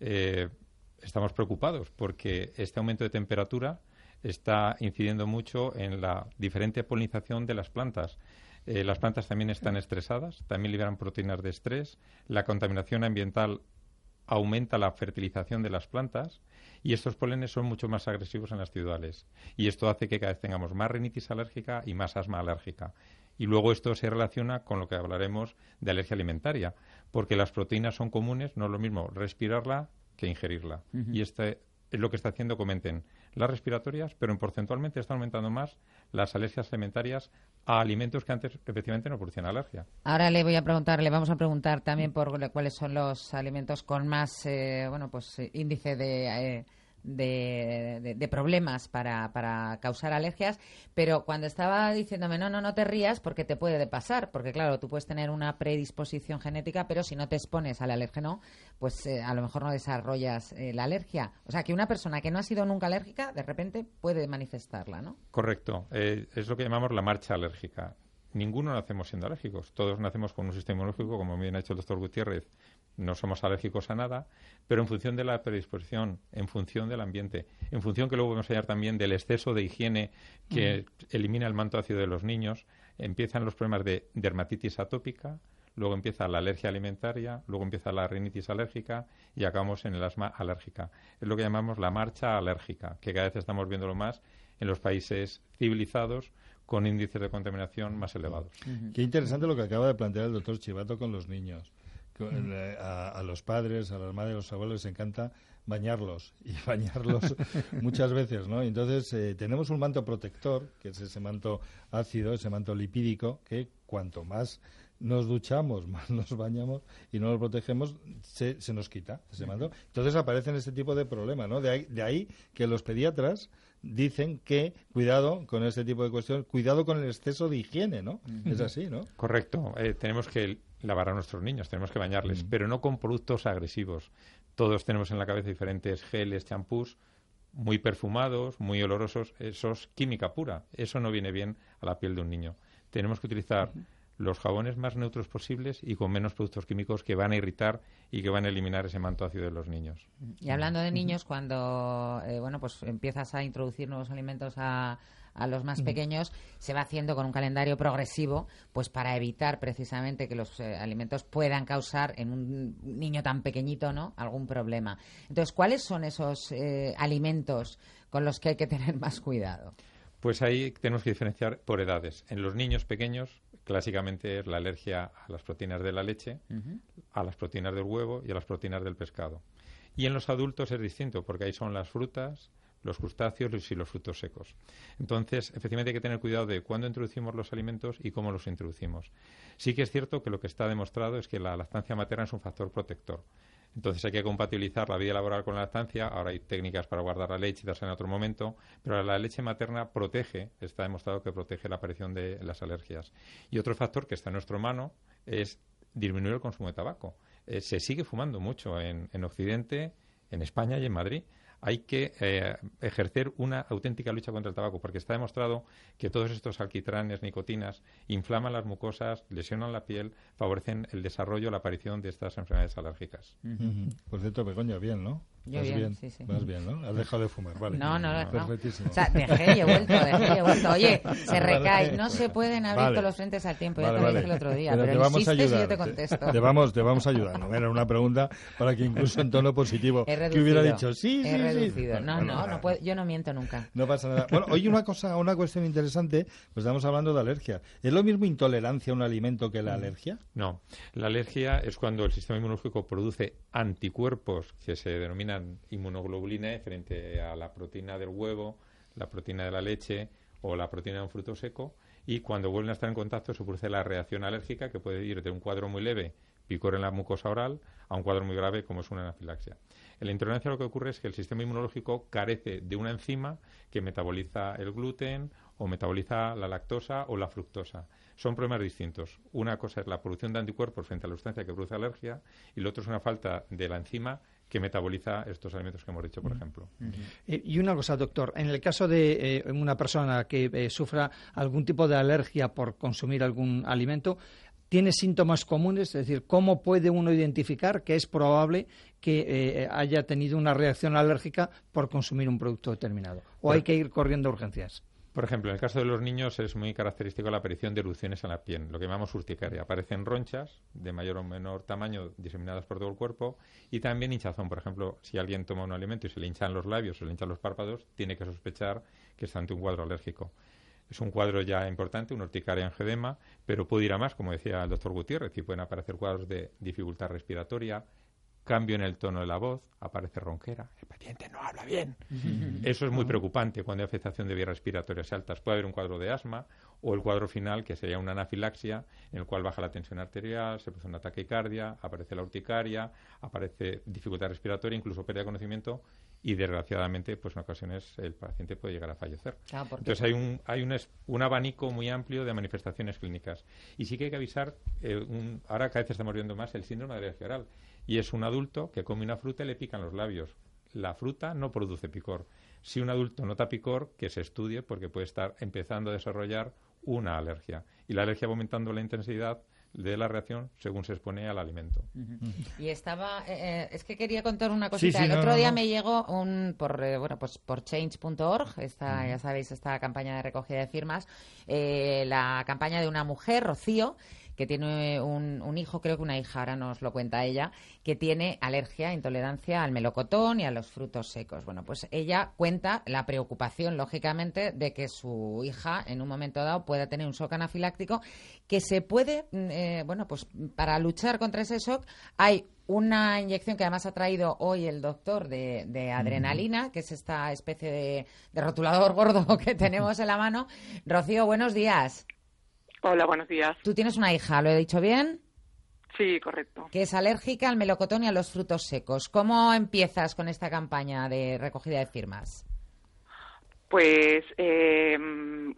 estamos preocupados porque este aumento de temperatura está incidiendo mucho en la diferente polinización de las plantas. Las plantas también están estresadas, también liberan proteínas de estrés. La contaminación ambiental aumenta la fertilización de las plantas y estos polenes son mucho más agresivos en las ciudades. Y esto hace que cada vez tengamos más rinitis alérgica y más asma alérgica. Y luego esto se relaciona con lo que hablaremos de alergia alimentaria, porque las proteínas son comunes, no es lo mismo respirarla que ingerirla. Y este es lo que está haciendo, comenten, las respiratorias, pero porcentualmente están aumentando más las alergias alimentarias a alimentos que antes efectivamente no producían alergia. Ahora le vamos a preguntar también por cuáles son los alimentos con más índice de problemas para causar alergias, pero cuando estaba diciéndome no te rías porque te puede pasar, porque claro, tú puedes tener una predisposición genética, pero si no te expones al alérgeno, pues a lo mejor no desarrollas la alergia. O sea, que una persona que no ha sido nunca alérgica, de repente puede manifestarla, ¿no? Correcto. Es lo que llamamos la marcha alérgica. Ninguno nacemos siendo alérgicos. Todos nacemos con un sistema inmunológico, como bien ha dicho el doctor Gutiérrez. No somos alérgicos a nada, pero en función de la predisposición, en función del ambiente, en función que luego vamos a hablar también del exceso de higiene que elimina el manto ácido de los niños, empiezan los problemas de dermatitis atópica, luego empieza la alergia alimentaria, luego empieza la rinitis alérgica y acabamos en el asma alérgica. Es lo que llamamos la marcha alérgica, que cada vez estamos viéndolo más en los países civilizados con índices de contaminación más elevados. Qué interesante lo que acaba de plantear el doctor Chivato con los niños. A los padres, a las madres, a los abuelos les encanta bañarlos muchas veces, ¿no? Entonces tenemos un manto protector, que es ese manto ácido, ese manto lipídico, que cuanto más nos duchamos, más nos bañamos y no nos protegemos, se nos quita ese manto. Entonces aparecen este tipo de problemas, ¿no? De ahí que los pediatras dicen que cuidado con este tipo de cuestiones, cuidado con el exceso de higiene, ¿no? Es así, ¿no? Correcto. Tenemos que lavar a nuestros niños, tenemos que bañarles, pero no con productos agresivos. Todos tenemos en la cabeza diferentes geles, champús, muy perfumados, muy olorosos. Eso es química pura. Eso no viene bien a la piel de un niño. Tenemos que utilizar los jabones más neutros posibles y con menos productos químicos que van a irritar y que van a eliminar ese manto ácido de los niños. Y hablando de niños, cuando pues empiezas a introducir nuevos alimentos a los más pequeños, se va haciendo con un calendario progresivo, pues para evitar precisamente que los alimentos puedan causar en un niño tan pequeñito, ¿no?, algún problema. Entonces, ¿cuáles son esos alimentos con los que hay que tener más cuidado? Pues ahí tenemos que diferenciar por edades. En los niños pequeños, clásicamente es la alergia a las proteínas de la leche, a las proteínas del huevo y a las proteínas del pescado. Y en los adultos es distinto, porque ahí son las frutas, los crustáceos y los frutos secos. Entonces, efectivamente hay que tener cuidado de cuándo introducimos los alimentos y cómo los introducimos. Sí que es cierto que lo que está demostrado es que la lactancia materna es un factor protector. Entonces hay que compatibilizar la vida laboral con la lactancia. Ahora hay técnicas para guardar la leche y dársela en otro momento, pero la leche materna protege, está demostrado que protege la aparición de las alergias. Y otro factor que está en nuestra mano es disminuir el consumo de tabaco. Se sigue fumando mucho en Occidente, en España y en Madrid. Hay que ejercer una auténtica lucha contra el tabaco, porque está demostrado que todos estos alquitranes, nicotinas, inflaman las mucosas, lesionan la piel, favorecen el desarrollo, la aparición de estas enfermedades alérgicas. Por cierto, Begoña, bien, ¿no? Yo bien, sí, sí. Vas bien, ¿no? Has dejado de fumar, vale. No. Perfectísimo. O sea, dejé y he vuelto. Oye, se recae. No se pueden abrir todos los frentes al tiempo. Ya te lo dije el otro día. Pero insistes y yo te contesto. Te vamos a ayudar. No era una pregunta para que incluso en tono positivo que hubiera dicho sí. No puedo, yo no miento nunca. No pasa nada. Bueno, oye, una cuestión interesante, pues estamos hablando de alergia. ¿Es lo mismo intolerancia a un alimento que la alergia? No. La alergia es cuando el sistema inmunológico produce anticuerpos que se denominan inmunoglobulina frente a la proteína del huevo, la proteína de la leche o la proteína de un fruto seco, y cuando vuelven a estar en contacto se produce la reacción alérgica, que puede ir de un cuadro muy leve, picor en la mucosa oral, a un cuadro muy grave como es una anafilaxia. En la intolerancia lo que ocurre es que el sistema inmunológico carece de una enzima que metaboliza el gluten o metaboliza la lactosa o la fructosa. Son problemas distintos. Una cosa es la producción de anticuerpos frente a la sustancia que produce alergia, y lo otro es una falta de la enzima que metaboliza estos alimentos que hemos dicho, por ejemplo. Y una cosa, doctor, en el caso de una persona que sufra algún tipo de alergia por consumir algún alimento, ¿tiene síntomas comunes? Es decir, ¿cómo puede uno identificar que es probable que haya tenido una reacción alérgica por consumir un producto determinado? ¿O hay que ir corriendo a urgencias? Por ejemplo, en el caso de los niños es muy característico la aparición de erupciones en la piel, lo que llamamos urticaria. Aparecen ronchas de mayor o menor tamaño diseminadas por todo el cuerpo, y también hinchazón. Por ejemplo, si alguien toma un alimento y se le hinchan los labios o se le hinchan los párpados, tiene que sospechar que está ante un cuadro alérgico. Es un cuadro ya importante, una urticaria angedema, pero puede ir a más, como decía el doctor Gutiérrez, y pueden aparecer cuadros de dificultad respiratoria, cambio en el tono de la voz, aparece ronquera, el paciente no habla bien. Eso es muy preocupante cuando hay afectación de vías respiratorias altas. Puede haber un cuadro de asma o el cuadro final, que sería una anafilaxia, en el cual baja la tensión arterial, se produce una taquicardia, aparece la urticaria, aparece dificultad respiratoria, incluso pérdida de conocimiento, y desgraciadamente pues en ocasiones el paciente puede llegar a fallecer. Entonces hay un abanico muy amplio de manifestaciones clínicas, y sí que hay que avisar, ahora cada vez estamos viendo más el síndrome de alergia oral, y es un adulto que come una fruta y le pican los labios. La fruta no produce picor. Si un adulto nota picor, que se estudie, porque puede estar empezando a desarrollar una alergia, y la alergia va aumentando la intensidad de la reacción según se expone al alimento. Y estaba, es que quería contar una cosita. El otro día me llegó por change.org, ya sabéis, esta campaña de recogida de firmas, la campaña de una mujer, Rocío, que tiene un hijo, creo que una hija, ahora nos lo cuenta ella, que tiene alergia, intolerancia al melocotón y a los frutos secos. Bueno, pues ella cuenta la preocupación, lógicamente, de que su hija en un momento dado pueda tener un shock anafiláctico, que se puede, pues para luchar contra ese shock hay una inyección que además ha traído hoy el doctor de adrenalina, que es esta especie de rotulador gordo que tenemos en la mano. Rocío, buenos días. Hola, buenos días. Tú tienes una hija, ¿lo he dicho bien? Sí, correcto. Que es alérgica al melocotón y a los frutos secos. ¿Cómo empiezas con esta campaña de recogida de firmas? Pues, el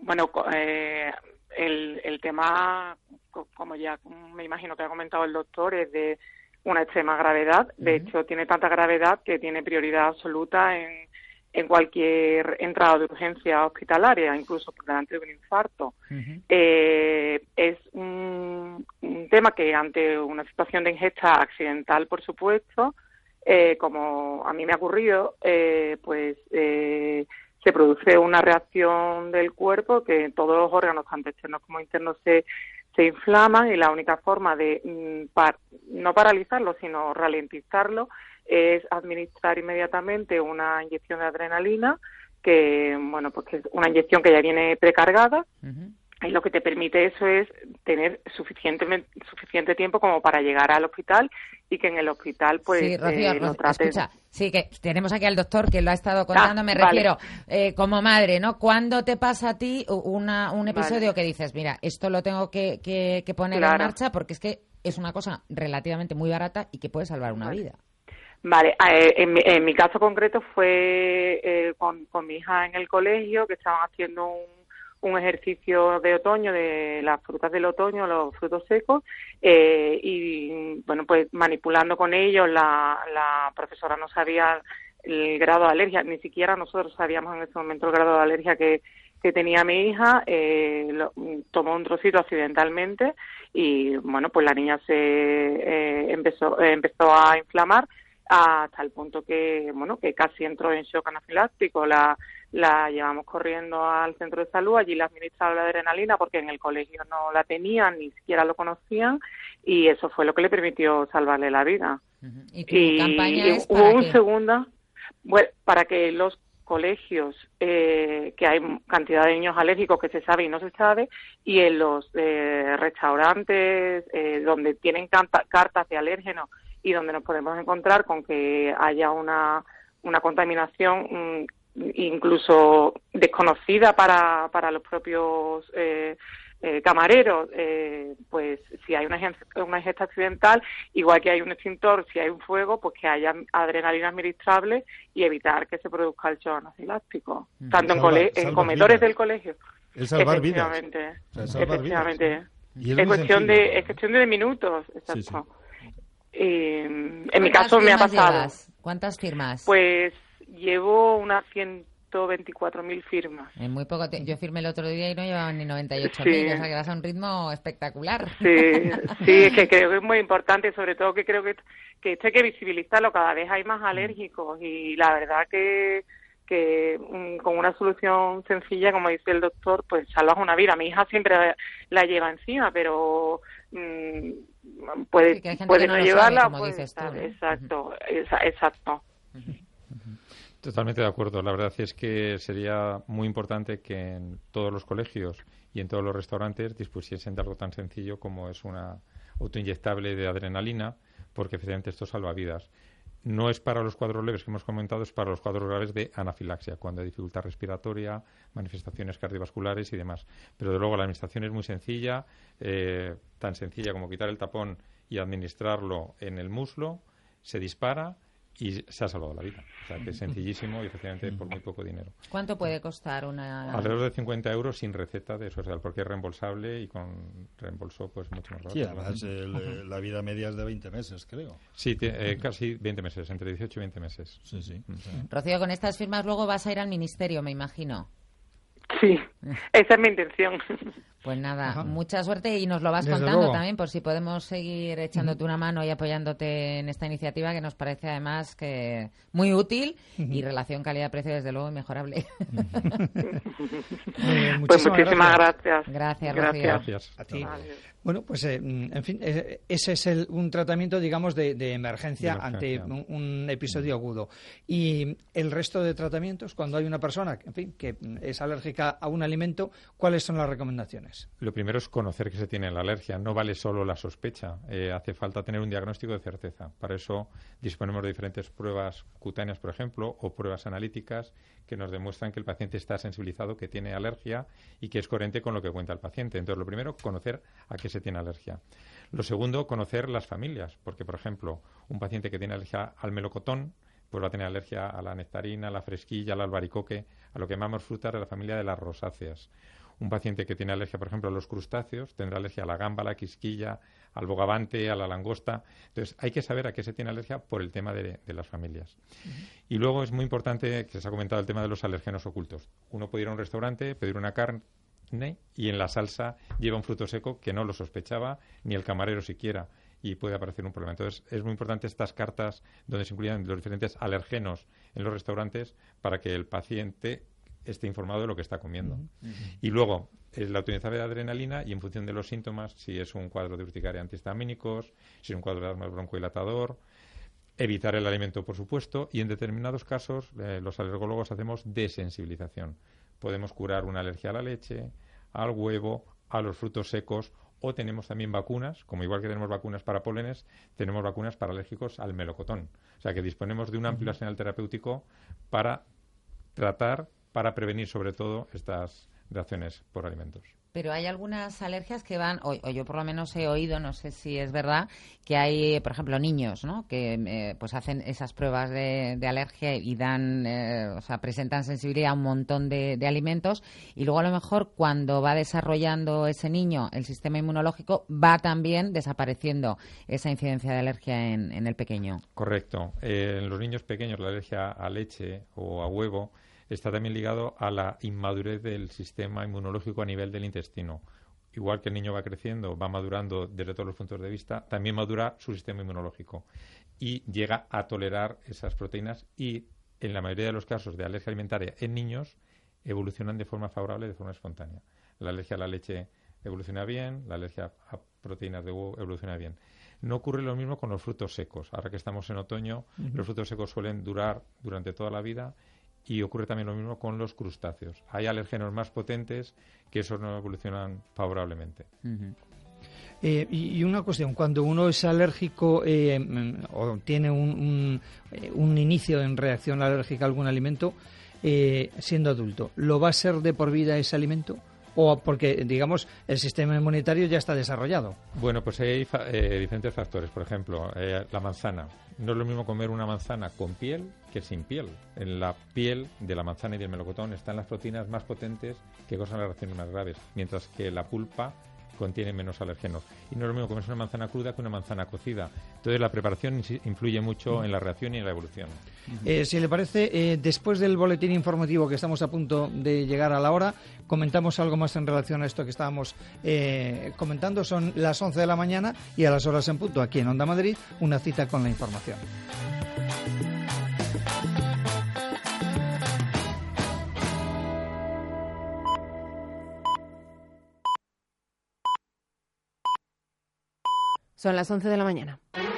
tema, como ya me imagino que ha comentado el doctor, es de una extrema gravedad. De hecho, tiene tanta gravedad que tiene prioridad absoluta en cualquier entrada de urgencia hospitalaria, incluso por delante de un infarto. Es un tema que ante una situación de ingesta accidental, por supuesto, como a mí me ha ocurrido, se produce una reacción del cuerpo que todos los órganos, tanto externos como internos, se inflaman, y la única forma de no paralizarlo, sino ralentizarlo, es administrar inmediatamente una inyección de adrenalina, que es una inyección que ya viene precargada, y lo que te permite eso es tener suficiente tiempo como para llegar al hospital, y que en el hospital sí, Rocío, lo traten. Escucha, sí, que tenemos aquí al doctor que lo ha estado contando, refiero, como madre, ¿no? ¿Cuándo te pasa a ti un episodio que dices, mira, esto lo tengo que poner en marcha, porque es que es una cosa relativamente muy barata y que puede salvar una vida? Vale, en mi caso concreto fue con mi hija en el colegio, que estaban haciendo un ejercicio de otoño, de las frutas del otoño, los frutos secos, y bueno, pues manipulando con ellos, la profesora no sabía el grado de alergia, ni siquiera nosotros sabíamos en ese momento el grado de alergia que tenía mi hija, tomó un trocito accidentalmente y bueno, pues la niña se empezó a inflamar hasta el punto que bueno, que casi entró en shock anafiláctico. La llevamos corriendo al centro de salud, allí le administraron la adrenalina porque en el colegio no la tenían, ni siquiera lo conocían, y eso fue lo que le permitió salvarle la vida. ¿Y tu campaña es hubo para un qué? segunda, bueno, para que los colegios, que hay cantidad de niños alérgicos que se sabe y no se sabe, y en los restaurantes donde tienen cartas de alérgenos y donde nos podemos encontrar con que haya una contaminación incluso desconocida para los propios camareros, pues si hay una ingesta accidental, igual que hay un extintor, si hay un fuego, pues que haya adrenalina administrable y evitar que se produzca el shock anafiláctico, tanto en comedores del colegio. Es salvar vidas. Efectivamente. O sea, es salvar vidas. Efectivamente. Y es Es muy cuestión sencillo. de minutos, exacto. Sí, sí. En mi caso me ha ¿Cuántas pasado. llevas? ¿Cuántas firmas? Pues llevo unas 124.000 firmas. En muy poco tiempo. Yo firmé el otro día y no llevaban ni 98.000, Sí. o sea que vas a un ritmo espectacular. Sí, es que creo que es muy importante, sobre todo que creo que esto hay que visibilizarlo, cada vez hay más alérgicos y la verdad que con una solución sencilla, como dice el doctor, pues salvas una vida. Mi hija siempre la lleva encima, pero puede, Sí, que hay gente puede que no no lo llevarla, sabe, como puede dices tú, estar, ¿no? exacto, exacto. Totalmente de acuerdo. La verdad es que sería muy importante que en todos los colegios y en todos los restaurantes dispusiesen de algo tan sencillo como es una autoinyectable de adrenalina, porque efectivamente esto salva vidas. No es para los cuadros leves que hemos comentado, es para los cuadros graves de anafilaxia, cuando hay dificultad respiratoria, manifestaciones cardiovasculares y demás. Pero de luego la administración es muy sencilla, tan sencilla como quitar el tapón y administrarlo en el muslo, se dispara y se ha salvado la vida. O sea, que es sencillísimo y efectivamente por muy poco dinero. ¿Cuánto puede costar una...? Alrededor de 50 euros sin receta de social, porque es reembolsable y con reembolso pues mucho más barato. Sí, además la vida media es de 20 meses, creo. Sí, casi 20 meses, entre 18 y 20 meses. Sí, sí. Rocío, con estas firmas luego vas a ir al ministerio, me imagino. Sí, esa es mi intención. Pues nada, mucha suerte y nos lo vas Desde contando luego. también por si podemos seguir echándote una mano y apoyándote en esta iniciativa que nos parece además que muy útil y relación calidad-precio desde luego inmejorable. Pues muchísimas gracias. Gracias, Rocío. Gracias. A ti. Bueno, pues en fin, ese es un tratamiento, digamos, de emergencia ante un episodio agudo. Y el resto de tratamientos, cuando hay una persona, en fin, que es alérgica a un alimento, ¿cuáles son las recomendaciones? Lo primero es conocer que se tiene la alergia. No vale solo la sospecha. Hace falta tener un diagnóstico de certeza. Para eso disponemos de diferentes pruebas cutáneas, por ejemplo, o pruebas analíticas que nos demuestran que el paciente está sensibilizado, que tiene alergia y que es coherente con lo que cuenta el paciente. Entonces, lo primero, conocer a qué se tiene alergia. Lo segundo, conocer las familias, porque, por ejemplo, un paciente que tiene alergia al melocotón, pues va a tener alergia a la nectarina, a la fresquilla, al albaricoque, a lo que llamamos frutas de la familia de las rosáceas. Un paciente que tiene alergia, por ejemplo, a los crustáceos, tendrá alergia a la gamba, a la quisquilla, al bogavante, a la langosta. Entonces, hay que saber a qué se tiene alergia por el tema de las familias. Y luego es muy importante, que se ha comentado el tema de los alérgenos ocultos. Uno puede ir a un restaurante, pedir una carne y en la salsa lleva un fruto seco que no lo sospechaba ni el camarero siquiera y puede aparecer un problema. Entonces, es muy importante estas cartas donde se incluyan los diferentes alergenos en los restaurantes para que el paciente esté informado de lo que está comiendo. Y luego, la autoinyección de adrenalina y en función de los síntomas, si es un cuadro de urticaria antihistamínicos, si es un cuadro de asma broncohilatador, evitar el alimento, por supuesto, y en determinados casos los alergólogos hacemos desensibilización. Podemos curar una alergia a la leche, al huevo, a los frutos secos, o tenemos también vacunas, como igual que tenemos vacunas para pólenes, tenemos vacunas para alérgicos al melocotón. O sea que disponemos de un amplio arsenal terapéutico para tratar, para prevenir sobre todo estas reacciones por alimentos. Pero hay algunas alergias que van, o yo por lo menos he oído, no sé si es verdad, que hay, por ejemplo, niños, ¿no? Que pues hacen esas pruebas de alergia y dan, presentan sensibilidad a un montón de alimentos, y luego a lo mejor cuando va desarrollando ese niño el sistema inmunológico va también desapareciendo esa incidencia de alergia en el pequeño. Correcto. En los niños pequeños la alergia a leche o a huevo está también ligado a la inmadurez del sistema inmunológico a nivel del intestino. Igual que el niño va creciendo, va madurando desde todos los puntos de vista, también madura su sistema inmunológico y llega a tolerar esas proteínas, y en la mayoría de los casos de alergia alimentaria en niños evolucionan de forma favorable, de forma espontánea. La alergia a la leche evoluciona bien, la alergia a proteínas de huevo evoluciona bien. No ocurre lo mismo con los frutos secos. Ahora que estamos en otoño, los frutos secos suelen durar durante toda la vida. Y ocurre también lo mismo con los crustáceos. Hay alérgenos más potentes que esos no evolucionan favorablemente. Y una cuestión, cuando uno es alérgico o tiene un inicio en reacción alérgica a algún alimento, siendo adulto, ¿lo va a ser de por vida ese alimento? ¿O porque, digamos, el sistema inmunitario ya está desarrollado? Bueno, pues hay diferentes factores. Por ejemplo, la manzana. No es lo mismo comer una manzana con piel que sin piel. En la piel de la manzana y del melocotón están las proteínas más potentes que causan las reacciones más graves, mientras que la pulpa contiene menos alergenos. Y no es lo mismo comerse una manzana cruda que una manzana cocida. Entonces la preparación influye mucho en la reacción y en la evolución. Si le parece, después del boletín informativo, que estamos a punto de llegar a la hora, comentamos algo más en relación a esto que estábamos comentando. Son las 11 de la mañana y a las horas en punto, aquí en Onda Madrid, una cita con la información. Son las 11 de la mañana.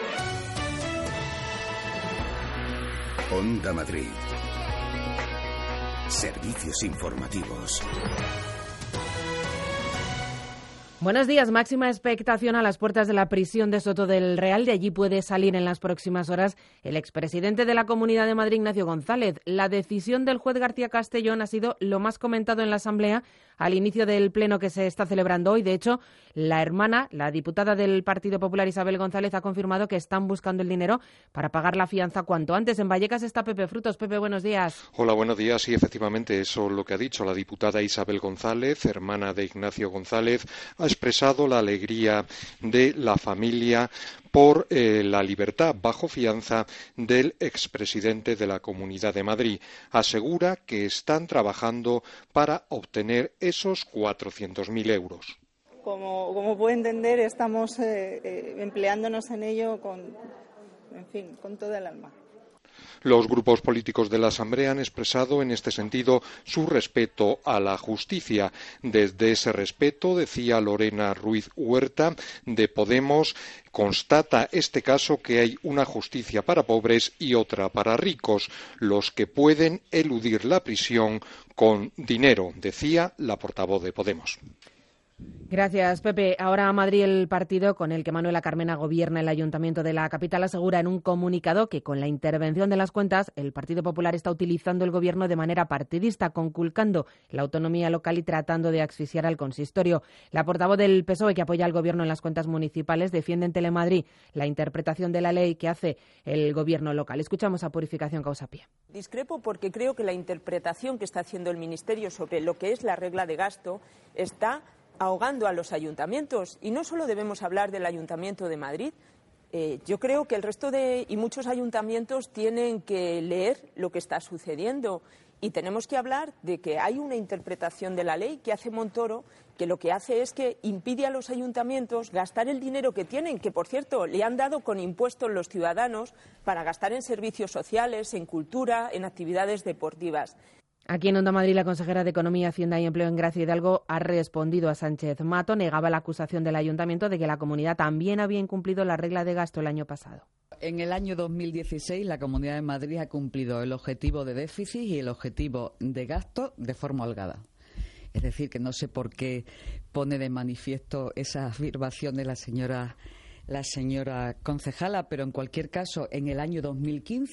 Onda Madrid. Servicios informativos. Buenos días. Máxima expectación a las puertas de la prisión de Soto del Real. De allí puede salir en las próximas horas el expresidente de la Comunidad de Madrid, Ignacio González. La decisión del juez García Castellón ha sido lo más comentado en la Asamblea al inicio del pleno que se está celebrando hoy. De hecho, la hermana, la diputada del Partido Popular, Isabel González, ha confirmado que están buscando el dinero para pagar la fianza cuanto antes. En Vallecas está Pepe Frutos. Pepe, buenos días. Hola, buenos días. Sí, efectivamente, eso es lo que ha dicho la diputada Isabel González, hermana de Ignacio González. Ha expresado la alegría de la familia por la libertad bajo fianza del expresidente de la Comunidad de Madrid. Asegura que están trabajando para obtener esos 400.000 euros. Como puede entender, estamos empleándonos en ello con todo el alma. Los grupos políticos de la Asamblea han expresado en este sentido su respeto a la justicia. Desde ese respeto, decía Lorena Ruiz Huerta, de Podemos, constata este caso que hay una justicia para pobres y otra para ricos, los que pueden eludir la prisión con dinero, decía la portavoz de Podemos. Gracias, Pepe. Ahora a Madrid, el partido con el que Manuela Carmena gobierna el Ayuntamiento de la capital asegura en un comunicado que con la intervención de las cuentas el Partido Popular está utilizando el gobierno de manera partidista, conculcando la autonomía local y tratando de asfixiar al consistorio. La portavoz del PSOE, que apoya al gobierno en las cuentas municipales, defiende en Telemadrid la interpretación de la ley que hace el gobierno local. Escuchamos a Purificación Causapié. Discrepo porque creo que la interpretación que está haciendo el Ministerio sobre lo que es la regla de gasto está ahogando a los ayuntamientos. Y no solo debemos hablar del Ayuntamiento de Madrid. Yo creo que el resto y muchos ayuntamientos tienen que leer lo que está sucediendo. Y tenemos que hablar de que hay una interpretación de la ley que hace Montoro, que lo que hace es que impide a los ayuntamientos gastar el dinero que tienen, que por cierto le han dado con impuestos los ciudadanos para gastar en servicios sociales, en cultura, en actividades deportivas. Aquí en Onda Madrid, la consejera de Economía, Hacienda y Empleo, Engracia Hidalgo, ha respondido a Sánchez Mato. Negaba la acusación del Ayuntamiento de que la comunidad también había incumplido la regla de gasto el año pasado. En el año 2016, la Comunidad de Madrid ha cumplido el objetivo de déficit y el objetivo de gasto de forma holgada. Es decir, que no sé por qué pone de manifiesto esa afirmación de la señora concejala, pero en cualquier caso, en el año 2015...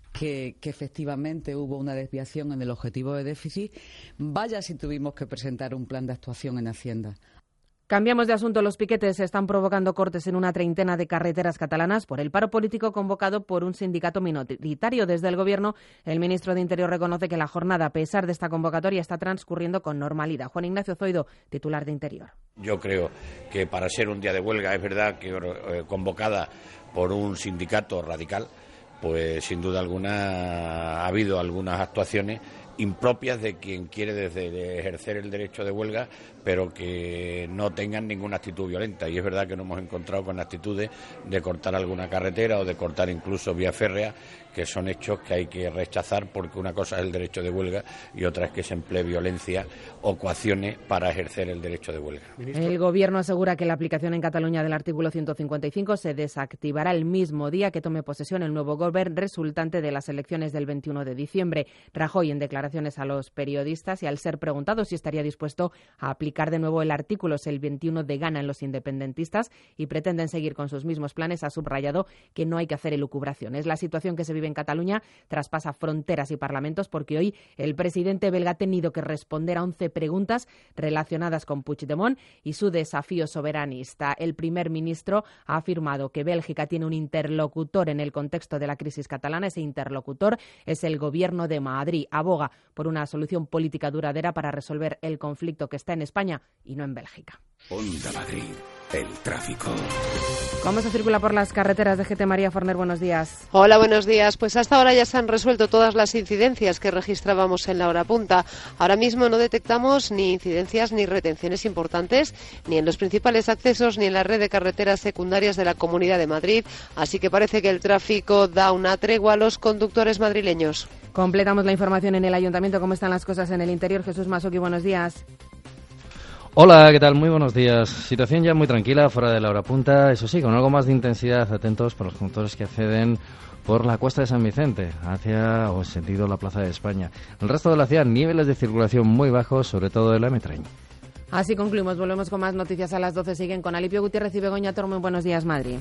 que efectivamente hubo una desviación en el objetivo de déficit, vaya si tuvimos que presentar un plan de actuación en Hacienda. Cambiamos de asunto. Los piquetes están provocando cortes en una treintena de carreteras catalanas por el paro político convocado por un sindicato minoritario. Desde el Gobierno, el ministro de Interior reconoce que la jornada, a pesar de esta convocatoria, está transcurriendo con normalidad. Juan Ignacio Zoido, titular de Interior. Yo creo que para ser un día de huelga, es verdad que convocada por un sindicato radical, pues sin duda alguna ha habido algunas actuaciones impropias de quien quiere desde ejercer el derecho de huelga, pero que no tengan ninguna actitud violenta. Y es verdad que nos hemos encontrado con actitudes de cortar alguna carretera o de cortar incluso vía férrea, que son hechos que hay que rechazar, porque una cosa es el derecho de huelga y otra es que se emplee violencia o coacciones para ejercer el derecho de huelga. El Gobierno asegura que la aplicación en Cataluña del artículo 155 se desactivará el mismo día que tome posesión el nuevo Govern resultante de las elecciones del 21 de diciembre. Rajoy, en declaraciones a los periodistas y al ser preguntado si estaría dispuesto a aplicar de nuevo el artículo, el 21 de gana en los independentistas y pretenden seguir con sus mismos planes, ha subrayado que no hay que hacer elucubraciones. La situación que se vive en Cataluña traspasa fronteras y parlamentos, porque hoy el presidente belga ha tenido que responder a 11 preguntas relacionadas con Puigdemont y su desafío soberanista. El primer ministro ha afirmado que Bélgica tiene un interlocutor en el contexto de la crisis catalana. Ese interlocutor es el Gobierno de Madrid. Aboga por una solución política duradera para resolver el conflicto que está en España y no en Bélgica. Onda Madrid, el tráfico. ¿Cómo se circula por las carreteras de GT? María Forner, buenos días. Hola, buenos días. Pues hasta ahora ya se han resuelto todas las incidencias que registrábamos en la hora punta. Ahora mismo no detectamos ni incidencias ni retenciones importantes, ni en los principales accesos ni en la red de carreteras secundarias de la Comunidad de Madrid. Así que parece que el tráfico da una tregua a los conductores madrileños. Completamos la información en el Ayuntamiento. ¿Cómo están las cosas en el interior? Jesús Masoki, buenos días. Hola, ¿qué tal? Muy buenos días. Situación ya muy tranquila, fuera de la hora punta, eso sí, con algo más de intensidad. Atentos por los conductores que acceden por la Cuesta de San Vicente, hacia o en sentido la Plaza de España. El resto de la ciudad, niveles de circulación muy bajos, sobre todo en la M30. Así concluimos. Volvemos con más noticias a las 12. Siguen con Alipio Gutiérrez y Begoña Tormo. Buenos días, Madrid.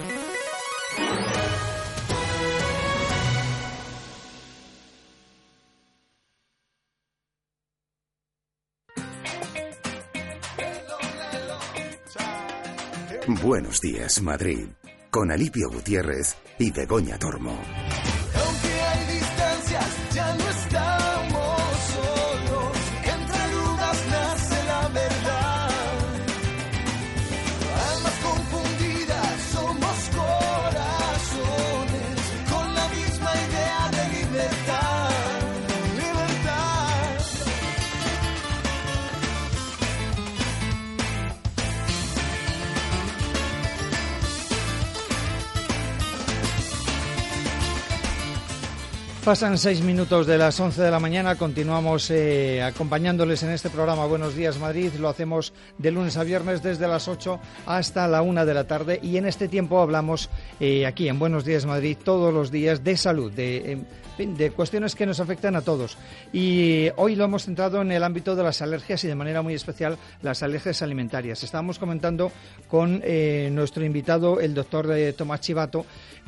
Buenos días, Madrid, con Alipio Gutiérrez y Begoña Tormo. Aunque hay distancias, ya no estamos solos. Entre dudas nace la verdad. Almas confundidas, somos corazones con la misma idea de libertad. Libertad. Pasan 6 minutos de las 11 de la mañana, continuamos acompañándoles en este programa Buenos Días Madrid, lo hacemos de lunes a viernes desde las 8 hasta la 1 de la tarde y en este tiempo hablamos aquí en Buenos Días Madrid todos los días de salud, de cuestiones que nos afectan a todos y hoy lo hemos centrado en el ámbito de las alergias y de manera muy especial las alergias alimentarias. Estábamos comentando con nuestro invitado, el doctor Tomás Chivato,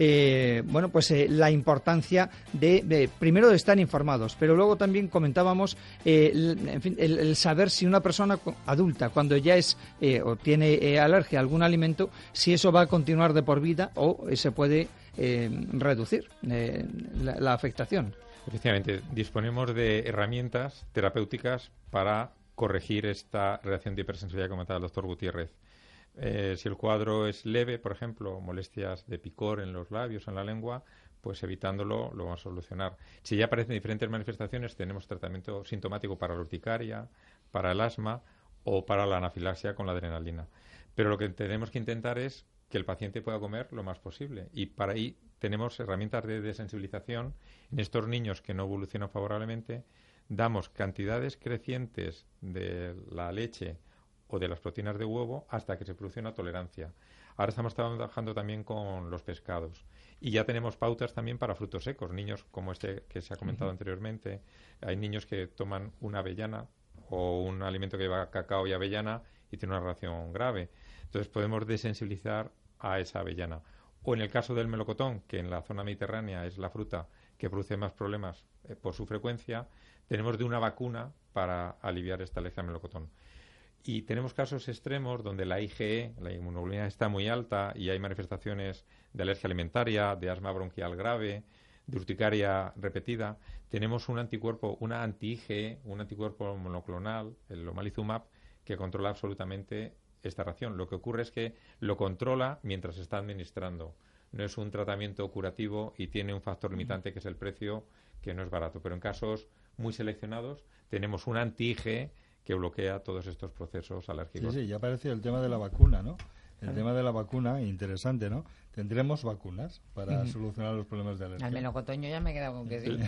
la importancia de primero de estar informados, pero luego también comentábamos el saber si una persona adulta cuando ya es o tiene alergia a algún alimento, si eso va a continuar de por vida o se puede reducir la afectación. Efectivamente, disponemos de herramientas terapéuticas para corregir esta reacción de hipersensibilidad que comentaba el doctor Gutiérrez. Si el cuadro es leve, por ejemplo, molestias de picor en los labios, en la lengua, pues evitándolo lo vamos a solucionar. Si ya aparecen diferentes manifestaciones, tenemos tratamiento sintomático para la urticaria, para el asma o para la anafilaxia con la adrenalina. Pero lo que tenemos que intentar es que el paciente pueda comer lo más posible y para ahí tenemos herramientas de desensibilización. En estos niños que no evolucionan favorablemente, damos cantidades crecientes de la leche o de las proteínas de huevo hasta que se produce una tolerancia. Ahora estamos trabajando también con los pescados y ya tenemos pautas también para frutos secos, niños como este que se ha comentado anteriormente. Hay niños que toman una avellana o un alimento que lleva cacao y avellana y tiene una reacción grave. Entonces podemos desensibilizar a esa avellana. O en el caso del melocotón, que en la zona mediterránea es la fruta que produce más problemas por su frecuencia, tenemos de una vacuna para aliviar esta alergia al melocotón. Y tenemos casos extremos donde la IgE, la inmunoglobulina, está muy alta y hay manifestaciones de alergia alimentaria, de asma bronquial grave, de urticaria repetida. Tenemos un anticuerpo, una anti-IgE, un anticuerpo monoclonal, el omalizumab, que controla absolutamente esta reacción. Lo que ocurre es que lo controla mientras se está administrando. No es un tratamiento curativo y tiene un factor limitante que es el precio, que no es barato. Pero en casos muy seleccionados tenemos un anti-IgE que bloquea todos estos procesos alérgicos. Sí, ya aparece el tema de la vacuna, ¿no? El tema de la vacuna, interesante, ¿no? Tendremos vacunas para solucionar los problemas de alergia. Al melocotón yo ya me he quedado con que sí.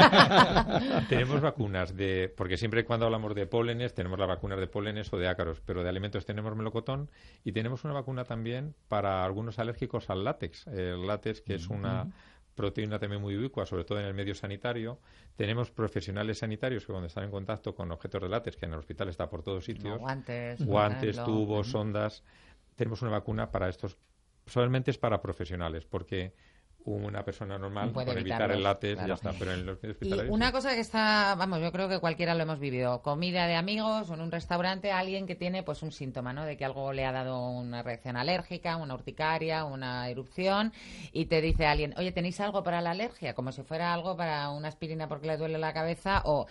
Tenemos vacunas porque siempre cuando hablamos de pólenes tenemos las vacunas de pólenes o de ácaros, pero de alimentos tenemos melocotón y tenemos una vacuna también para algunos alérgicos al látex. El látex, que es una proteína también muy ubicua, sobre todo en el medio sanitario. Tenemos profesionales sanitarios que cuando están en contacto con objetos de látex, que en el hospital está por todos sitios, guantes, tubos, sondas. Tenemos una vacuna para estos, solamente es para profesionales, porque una persona normal puede evitar el látex, claro. Ya está, pero en los hospitales... Y una cosa que está, vamos, yo creo que cualquiera lo hemos vivido, comida de amigos o en un restaurante, alguien que tiene pues un síntoma, ¿no?, de que algo le ha dado una reacción alérgica, una urticaria, una erupción, y te dice alguien, oye, ¿tenéis algo para la alergia? Como si fuera algo para una aspirina porque le duele la cabeza, o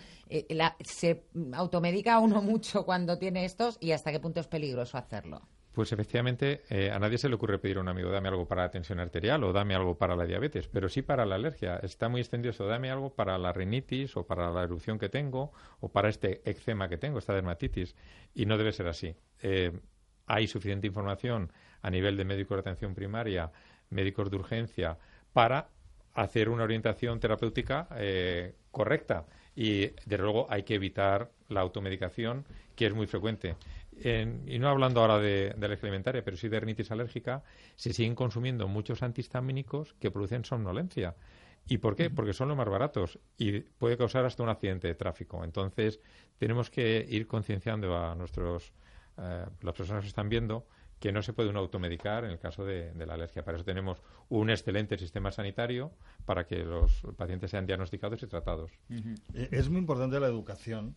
se automedica uno mucho cuando tiene estos, y hasta qué punto es peligroso hacerlo. Pues efectivamente, a nadie se le ocurre pedir a un amigo, dame algo para la tensión arterial o dame algo para la diabetes, pero sí para la alergia. Está muy extendido eso, dame algo para la rinitis o para la erupción que tengo o para este eczema que tengo, esta dermatitis, y no debe ser así. Hay suficiente información a nivel de médicos de atención primaria, médicos de urgencia, para hacer una orientación terapéutica correcta. Y, desde luego, hay que evitar la automedicación, que es muy frecuente. Y no hablando ahora de alergia alimentaria, pero sí de rinitis alérgica, se siguen consumiendo muchos antihistamínicos que producen somnolencia. ¿Y por qué? Porque son los más baratos y puede causar hasta un accidente de tráfico. Entonces, tenemos que ir concienciando a las personas que están viendo que no se puede uno automedicar en el caso de la alergia. Para eso tenemos un excelente sistema sanitario para que los pacientes sean diagnosticados y tratados. Es muy importante la educación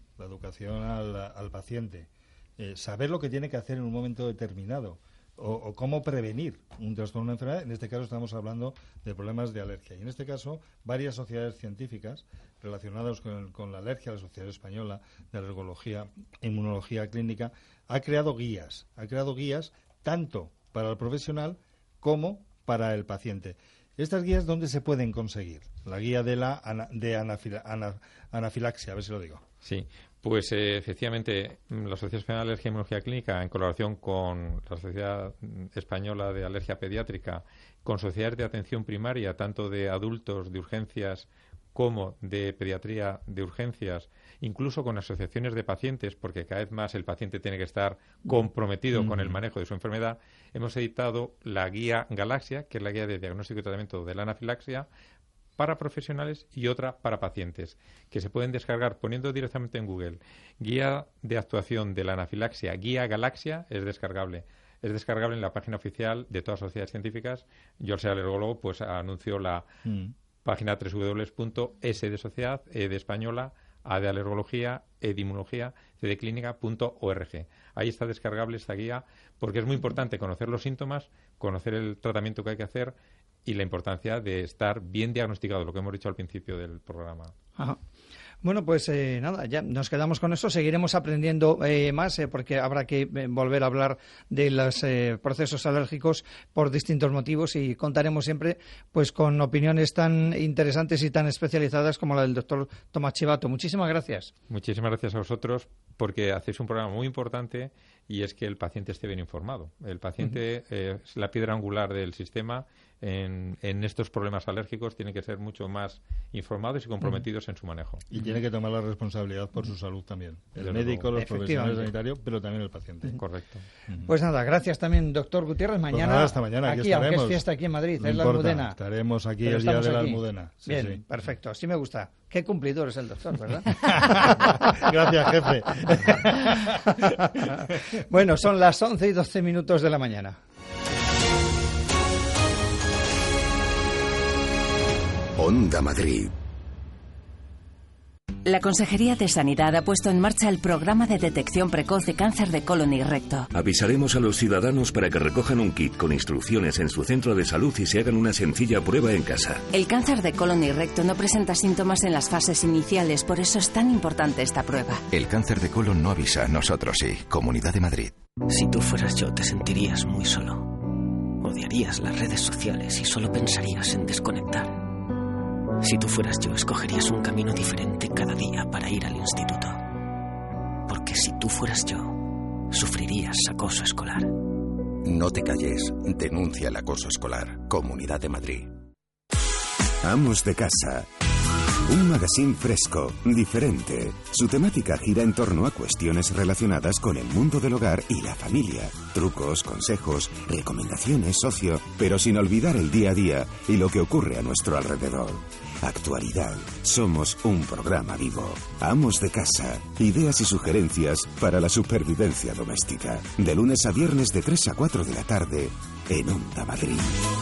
al paciente. Saber lo que tiene que hacer en un momento determinado o cómo prevenir un trastorno de enfermedad. En este caso estamos hablando de problemas de alergia. Y en este caso, varias sociedades científicas relacionadas con la alergia, la Sociedad Española de Alergología e Inmunología Clínica, ha creado guías tanto para el profesional como para el paciente. ¿Estas guías dónde se pueden conseguir? La guía de anafilaxia, a ver si lo digo. Sí, pues efectivamente la Sociedad Española de Alergia y Inmunología Clínica, en colaboración con la Sociedad Española de Alergia Pediátrica, con sociedades de atención primaria, tanto de adultos de urgencias como de pediatría de urgencias, incluso con asociaciones de pacientes, porque cada vez más el paciente tiene que estar comprometido con el manejo de su enfermedad, hemos editado la guía Galaxia, que es la guía de diagnóstico y tratamiento de la anafilaxia, para profesionales y otra para pacientes, que se pueden descargar poniendo directamente en Google guía de actuación de la anafilaxia, guía Galaxia, es descargable. Es descargable en la página oficial de todas las sociedades científicas. Yo, al ser alergólogo, pues anuncio la página www.s de sociedad, e de española, a de alergología, e de inmunología, c de clínica.org. Ahí está descargable esta guía, porque es muy importante conocer los síntomas, conocer el tratamiento que hay que hacer y la importancia de estar bien diagnosticado, lo que hemos dicho al principio del programa. Ajá. Bueno, pues nada, ya nos quedamos con eso. Seguiremos aprendiendo más porque habrá que volver a hablar de los procesos alérgicos por distintos motivos y contaremos siempre pues con opiniones tan interesantes y tan especializadas como la del doctor Tomás Chivato. Muchísimas gracias. Muchísimas gracias a vosotros porque hacéis un programa muy importante y es que el paciente esté bien informado. El paciente es la piedra angular del sistema. En estos problemas alérgicos tienen que ser mucho más informados y comprometidos en su manejo. Y tiene que tomar la responsabilidad por su salud también. El médico, los profesionales sanitarios, pero también el paciente. Correcto. Pues nada, gracias también, doctor Gutiérrez. Mañana, pues nada, hasta mañana aquí aunque es fiesta aquí en Madrid, no es la importa, Almudena. Estaremos aquí el día de la Almudena. Sí, bien, sí. Perfecto, así me gusta. Qué cumplidor es el doctor, ¿verdad? Gracias, jefe. Bueno, son las 11:12 de la mañana. Onda Madrid. La Consejería de Sanidad ha puesto en marcha el programa de detección precoz de cáncer de colon y recto. Avisaremos a los ciudadanos para que recojan un kit con instrucciones en su centro de salud y se hagan una sencilla prueba en casa. El cáncer de colon y recto no presenta síntomas en las fases iniciales, por eso es tan importante esta prueba. El cáncer de colon no avisa, nosotros sí. Comunidad de Madrid. Si tú fueras yo, te sentirías muy solo. Odiarías las redes sociales y solo pensarías en desconectar. Si tú fueras yo, escogerías un camino diferente cada día para ir al instituto. Porque si tú fueras yo, sufrirías acoso escolar. No te calles. Denuncia el acoso escolar. Comunidad de Madrid. Amos de Casa. Un magazine fresco, diferente. Su temática gira en torno a cuestiones relacionadas con el mundo del hogar y la familia. Trucos, consejos, recomendaciones, ocio, pero sin olvidar el día a día y lo que ocurre a nuestro alrededor. Actualidad. Somos un programa vivo. Amos de Casa. Ideas y sugerencias para la supervivencia doméstica. De lunes a viernes de 3 a 4 de la tarde en Onda Madrid.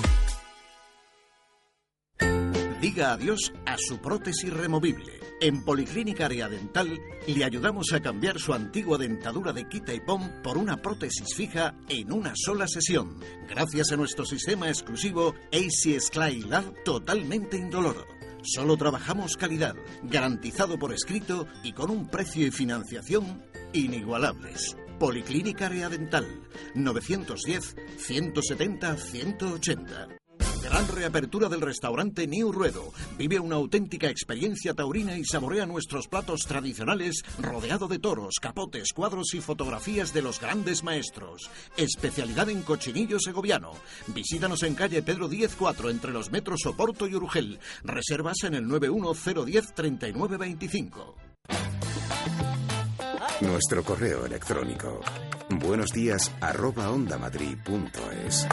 Diga adiós a su prótesis removible. En Policlínica Área Dental le ayudamos a cambiar su antigua dentadura de quita y pon por una prótesis fija en una sola sesión, gracias a nuestro sistema exclusivo AC Slide Lab totalmente indoloro. Solo trabajamos calidad, garantizado por escrito y con un precio y financiación inigualables. Policlínica Área Dental, 910-170-180. Gran reapertura del restaurante New Ruedo. Vive una auténtica experiencia taurina y saborea nuestros platos tradicionales rodeado de toros, capotes, cuadros y fotografías de los grandes maestros. Especialidad en cochinillo segoviano. Visítanos en calle Pedro Díez 4 entre los metros Oporto y Urgel. Reservas en el 910103925. Nuestro correo electrónico. buenosdías@ondamadrid.es.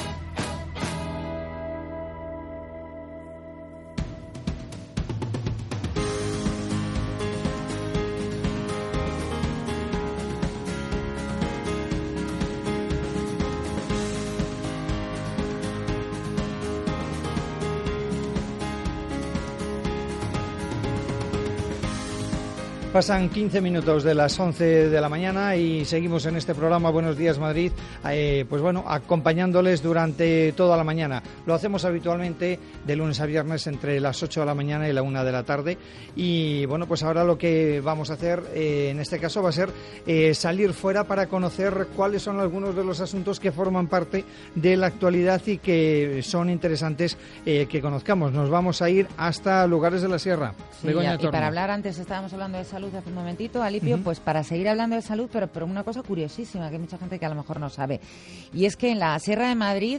Pasan 15 minutos de las 11 de la mañana y seguimos en este programa Buenos Días Madrid, pues bueno, acompañándoles durante toda la mañana. Lo hacemos habitualmente de lunes a viernes entre las 8 de la mañana y la 1 de la tarde. Y bueno, pues ahora lo que vamos a hacer en este caso va a ser salir fuera para conocer cuáles son algunos de los asuntos que forman parte de la actualidad y que son interesantes que conozcamos. Nos vamos a ir hasta lugares de la sierra. Sí, y para hablar, antes estábamos hablando de salud hace un momentito, Alipio, pues para seguir hablando de salud, pero una cosa curiosísima que hay mucha gente que a lo mejor no sabe, y es que en la Sierra de Madrid,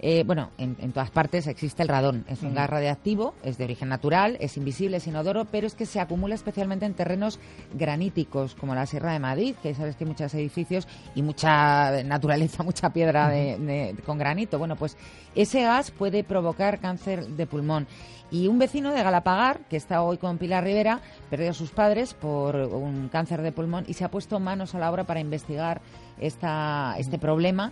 en todas partes existe el radón. Es un gas radiactivo, es de origen natural, es invisible, es inodoro, pero es que se acumula especialmente en terrenos graníticos, como la Sierra de Madrid, que sabes que hay muchos edificios y mucha naturaleza, mucha piedra con granito. Bueno, pues ese gas puede provocar cáncer de pulmón. Y un vecino de Galapagar, que está hoy con Pilar Rivera, perdió a sus padres por un cáncer de pulmón y se ha puesto manos a la obra para investigar este problema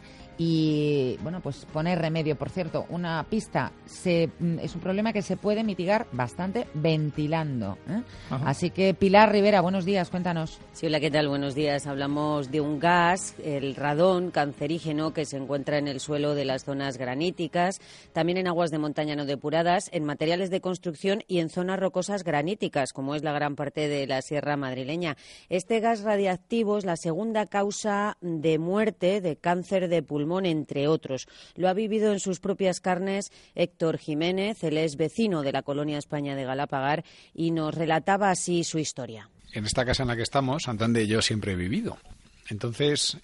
y, bueno, pues poner remedio. Por cierto, una pista, es un problema que se puede mitigar bastante ventilando, ¿eh? Así que, Pilar Rivera, buenos días, cuéntanos. Sí, hola, ¿qué tal? Buenos días. Hablamos de un gas, el radón cancerígeno, que se encuentra en el suelo de las zonas graníticas, también en aguas de montaña no depuradas, en materiales de construcción y en zonas rocosas graníticas, como es la gran parte de la sierra madrileña. Este gas radiactivo es la segunda causa de muerte de cáncer de pulmón, entre otros. Lo ha vivido en sus propias carnes Héctor Jiménez. Él es vecino de la colonia España de Galapagar y nos relataba así su historia. En esta casa en la que estamos, Santande y yo siempre he vivido. Entonces,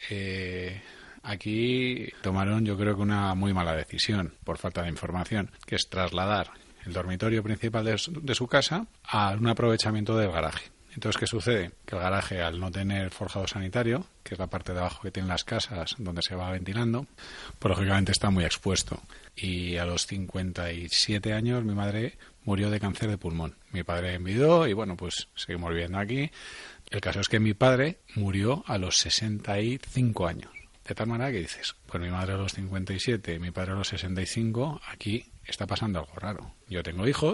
aquí tomaron, yo creo que una muy mala decisión, por falta de información, que es trasladar el dormitorio principal de su casa a un aprovechamiento del garaje. Entonces, ¿qué sucede? Que el garaje, al no tener forjado sanitario, que es la parte de abajo que tienen las casas donde se va ventilando, pues lógicamente está muy expuesto. Y a los 57 años mi madre murió de cáncer de pulmón. Mi padre enviudó y bueno, pues seguimos viviendo aquí. El caso es que mi padre murió a los 65 años. De tal manera que dices, pues mi madre a los 57, mi padre a los 65, aquí está pasando algo raro. Yo tengo hijos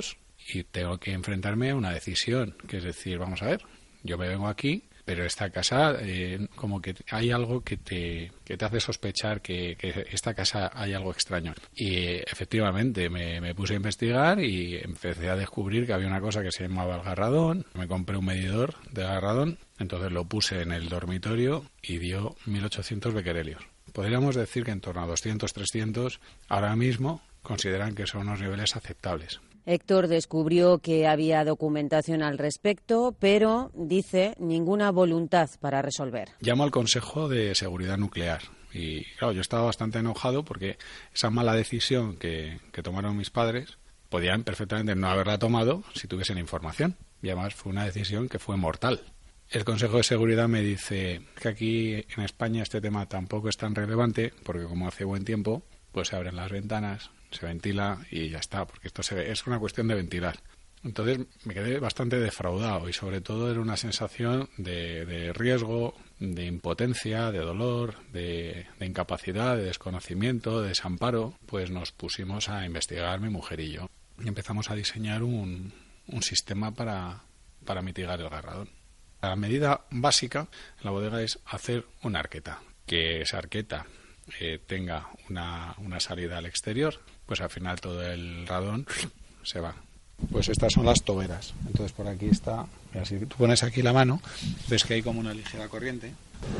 y tengo que enfrentarme a una decisión, que es decir, vamos a ver, yo me vengo aquí, pero esta casa, como que hay algo que te hace sospechar que esta casa hay algo extraño. Y efectivamente me puse a investigar y empecé a descubrir que había una cosa que se llamaba el garradón. Me compré un medidor de garradón, entonces lo puse en el dormitorio y dio 1.800 becquerelios. Podríamos decir que en torno a 200, 300, ahora mismo consideran que son unos niveles aceptables. Héctor descubrió que había documentación al respecto, pero, dice, ninguna voluntad para resolver. Llamo al Consejo de Seguridad Nuclear y, claro, yo estaba bastante enojado porque esa mala decisión que tomaron mis padres podían perfectamente no haberla tomado si tuviesen información. Y además fue una decisión que fue mortal. El Consejo de Seguridad me dice que aquí en España este tema tampoco es tan relevante porque como hace buen tiempo, pues se abren las ventanas, se ventila y ya está, porque esto es una cuestión de ventilar. Entonces me quedé bastante defraudado y sobre todo era una sensación de riesgo, de impotencia, de dolor, de incapacidad, de desconocimiento, de desamparo. Pues nos pusimos a investigar mi mujer y yo y empezamos a diseñar un sistema para mitigar el garradón. La medida básica en la bodega es hacer una arqueta, que esa arqueta tenga una salida al exterior, pues al final todo el radón se va. Pues estas son las toberas. Entonces por aquí está, mira, si tú pones aquí la mano, ves que hay como una ligera corriente.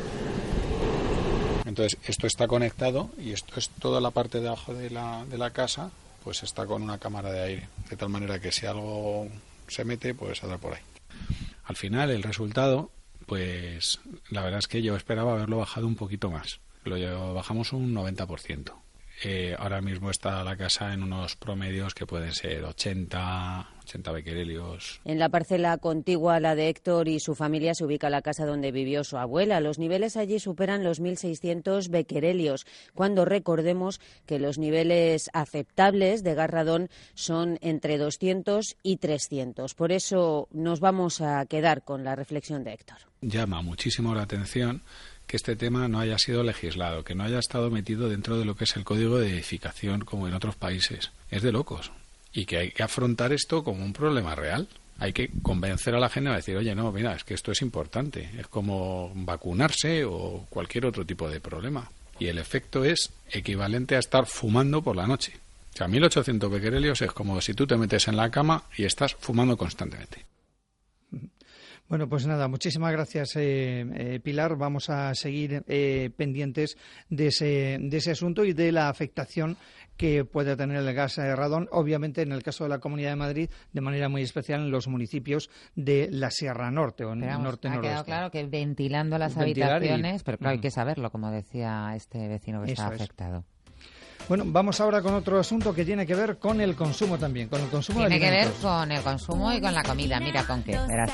Entonces esto está conectado y esto es toda la parte de abajo de la casa, pues está con una cámara de aire, de tal manera que si algo se mete, pues saldrá por ahí. Al final el resultado, pues la verdad es que yo esperaba haberlo bajado un poquito más. Lo bajamos un 90%. Ahora mismo está la casa en unos promedios que pueden ser 80 becquerelios. En la parcela contigua a la de Héctor y su familia se ubica la casa donde vivió su abuela. Los niveles allí superan los 1.600 becquerelios, cuando recordemos que los niveles aceptables de garradón son entre 200 y 300. Por eso nos vamos a quedar con la reflexión de Héctor. Llama muchísimo la atención que este tema no haya sido legislado, que no haya estado metido dentro de lo que es el código de edificación como en otros países. Es de locos. Y que hay que afrontar esto como un problema real. Hay que convencer a la gente a decir, oye, no, mira, es que esto es importante. Es como vacunarse o cualquier otro tipo de problema. Y el efecto es equivalente a estar fumando por la noche. O sea, 1.800 becquerelios es como si tú te metes en la cama y estás fumando constantemente. Bueno, pues nada, muchísimas gracias, Pilar. Vamos a seguir pendientes de ese asunto y de la afectación que puede tener el gas radón, obviamente en el caso de la Comunidad de Madrid, de manera muy especial en los municipios de la Sierra Norte o norte-noroeste. Ha quedado claro que ventilando las habitaciones, pero claro, hay que saberlo, como decía este vecino que está afectado. Bueno, vamos ahora con otro asunto que tiene que ver con el consumo también, con el consumo de alimentos. Tiene que ver con el consumo y con la comida, mira con qué, verás.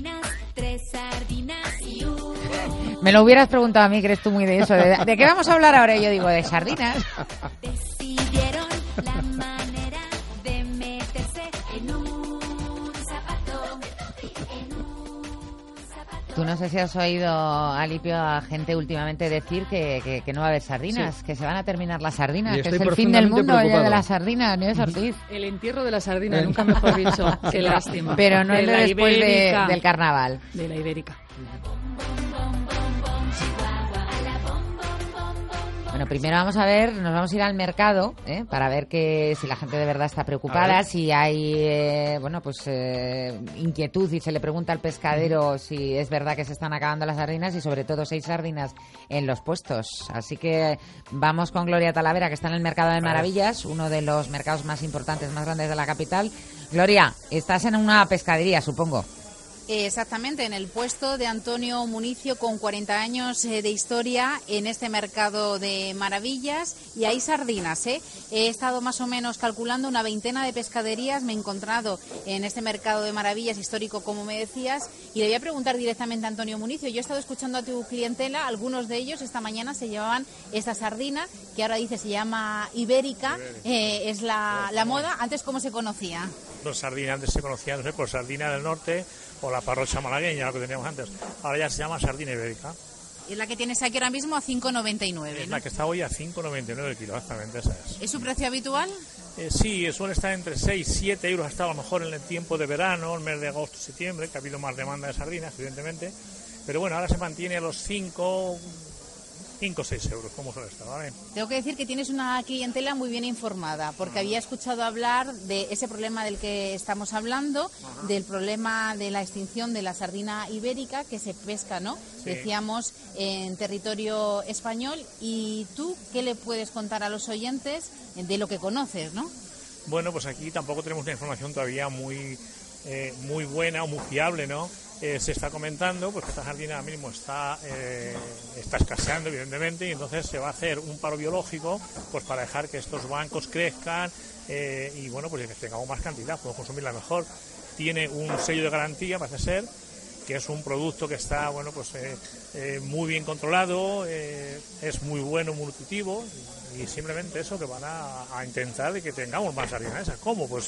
Me lo hubieras preguntado a mí, que eres tú muy de eso. ¿De qué vamos a hablar ahora? Y yo digo, de sardinas. Decidieron la manera de meterse en un zapato. Tú no sé si has oído, Alipio, a gente últimamente decir que no va a haber sardinas, sí, que se van a terminar las sardinas, que es el fin del mundo ya de las sardinas, ¿no es, Ortiz? El entierro de la sardina, nunca mejor dicho. Qué lástima. Pero no es de después del carnaval. De la ibérica. Bueno, primero vamos a ver, nos vamos a ir al mercado para ver si la gente de verdad está preocupada, si hay inquietud y se le pregunta al pescadero si es verdad que se están acabando las sardinas y sobre todo si hay sardinas en los puestos. Así que vamos con Gloria Talavera, que está en el Mercado de Maravillas, uno de los mercados más importantes, más grandes de la capital. Gloria, estás en una pescadería, supongo. Exactamente, en el puesto de Antonio Municio, con 40 años de historia en este Mercado de Maravillas, y hay sardinas, He estado más o menos calculando una veintena de pescaderías, me he encontrado en este Mercado de Maravillas histórico, como me decías, y le voy a preguntar directamente a Antonio Municio. Yo he estado escuchando a tu clientela, algunos de ellos esta mañana se llevaban esta sardina, que ahora dice se llama ibérica, es la moda. ¿Antes cómo se conocía? Los sardinas antes se conocían, no sé, por sardina del norte o la parrocha malagueña, lo que teníamos antes. Ahora ya se llama sardina ibérica. Es la que tienes aquí ahora mismo a 5,99. Es la que está hoy a 5,99 el kilo, exactamente, esa es. ¿Es su precio habitual? Sí, suele estar entre 6 y 7 euros, hasta a lo mejor en el tiempo de verano, el mes de agosto, septiembre, que ha habido más demanda de sardinas, evidentemente. Pero bueno, ahora se mantiene a los 5 o 6 euros, como suele estar, ¿vale? Tengo que decir que tienes una clientela muy bien informada, porque había escuchado hablar de ese problema del que estamos hablando, del problema de la extinción de la sardina ibérica que se pesca, ¿no? Sí. Decíamos, en territorio español. ¿Y tú qué le puedes contar a los oyentes de lo que conoces, no? Bueno, pues aquí tampoco tenemos una información todavía muy buena o muy fiable, ¿no? Se está comentando pues que esta sardina ahora mismo está escaseando, evidentemente, y entonces se va a hacer un paro biológico pues para dejar que estos bancos crezcan y bueno, pues que tengamos más cantidad, podemos consumirla mejor. Tiene un sello de garantía, parece ser, que es un producto que está bueno pues muy bien controlado, es muy bueno, muy nutritivo, y simplemente eso, que van a intentar de que tengamos más sardinas esas. ¿Cómo? Pues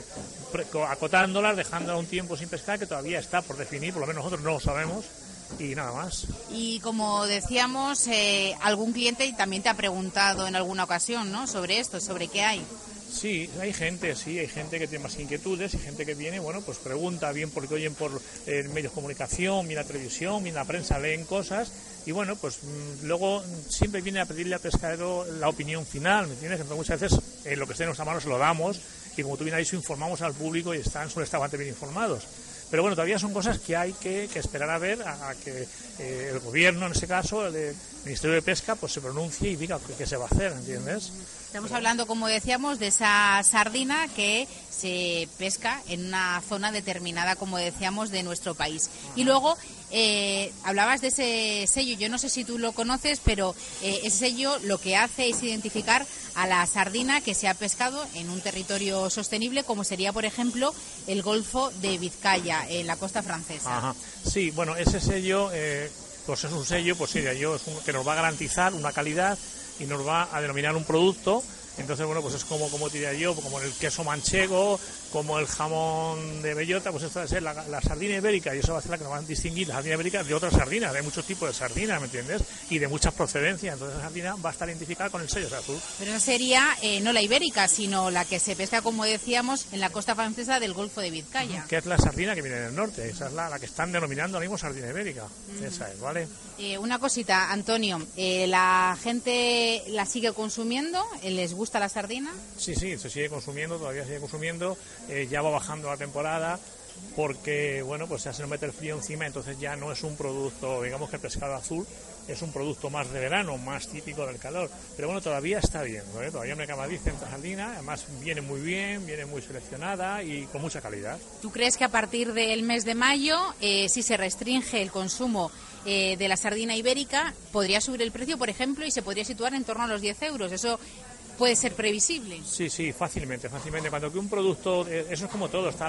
acotándolas, dejándolas un tiempo sin pescar, que todavía está por definir, por lo menos nosotros no lo sabemos, y nada más. Y como decíamos, algún cliente también te ha preguntado en alguna ocasión, ¿no?, sobre esto, sobre qué hay. Sí, hay gente que tiene más inquietudes y gente que viene, bueno, pues pregunta, bien porque oyen por medios de comunicación, bien la televisión, bien la prensa, leen cosas, y bueno, pues luego siempre viene a pedirle al pescadero la opinión final, ¿me entiendes? Entonces muchas veces lo que esté en nuestra mano se lo damos, y como tú bien has dicho, informamos al público y suelen estar bastante bien informados. Pero bueno, todavía son cosas que hay que esperar a ver, a que el gobierno, en ese caso, el Ministerio de Pesca, pues se pronuncie y diga qué se va a hacer, ¿entiendes? Estamos hablando, como decíamos, de esa sardina que se pesca en una zona determinada, como decíamos, de nuestro país. Y luego hablabas de ese sello, yo no sé si tú lo conoces, pero ese sello lo que hace es identificar a la sardina que se ha pescado en un territorio sostenible, como sería, por ejemplo, el Golfo de Vizcaya, en la costa francesa. Ajá. Sí, bueno, ese sello, pues es un sello, pues sí, que nos va a garantizar una calidad y nos va a denominar un producto. Entonces, bueno, pues es como diría yo, como el queso manchego, como el jamón de bellota, pues esto va a ser la sardina ibérica, y eso va a ser la que nos van a distinguir la sardina ibérica de otras sardinas, de muchos tipos de sardinas, ¿me entiendes? Y de muchas procedencias. Entonces la sardina va a estar identificada con el sello de azul. Pero esa sería no la ibérica, sino la que se pesca, como decíamos, en la costa francesa del Golfo de Vizcaya. Que es la sardina que viene del norte, esa es la que están denominando ahora mismo sardina ibérica. Esa es, ¿vale? Una cosita, Antonio, ¿la gente la sigue consumiendo? ¿Les gusta la sardina? Sí, se sigue consumiendo, todavía sigue consumiendo, ya va bajando la temporada porque, bueno, pues ya se nos mete el frío encima, entonces ya no es un producto, digamos que el pescado azul es un producto más de verano, más típico del calor, pero bueno, todavía está bien, ¿no? Todavía me canadice en sardina, además viene muy bien, viene muy seleccionada y con mucha calidad. ¿Tú crees que a partir del mes de mayo, si se restringe el consumo de la sardina ibérica, podría subir el precio, por ejemplo, y se podría situar en torno a los 10 euros? ¿Eso puede ser previsible? Sí, fácilmente. Cuando que un producto, eso es como todo, está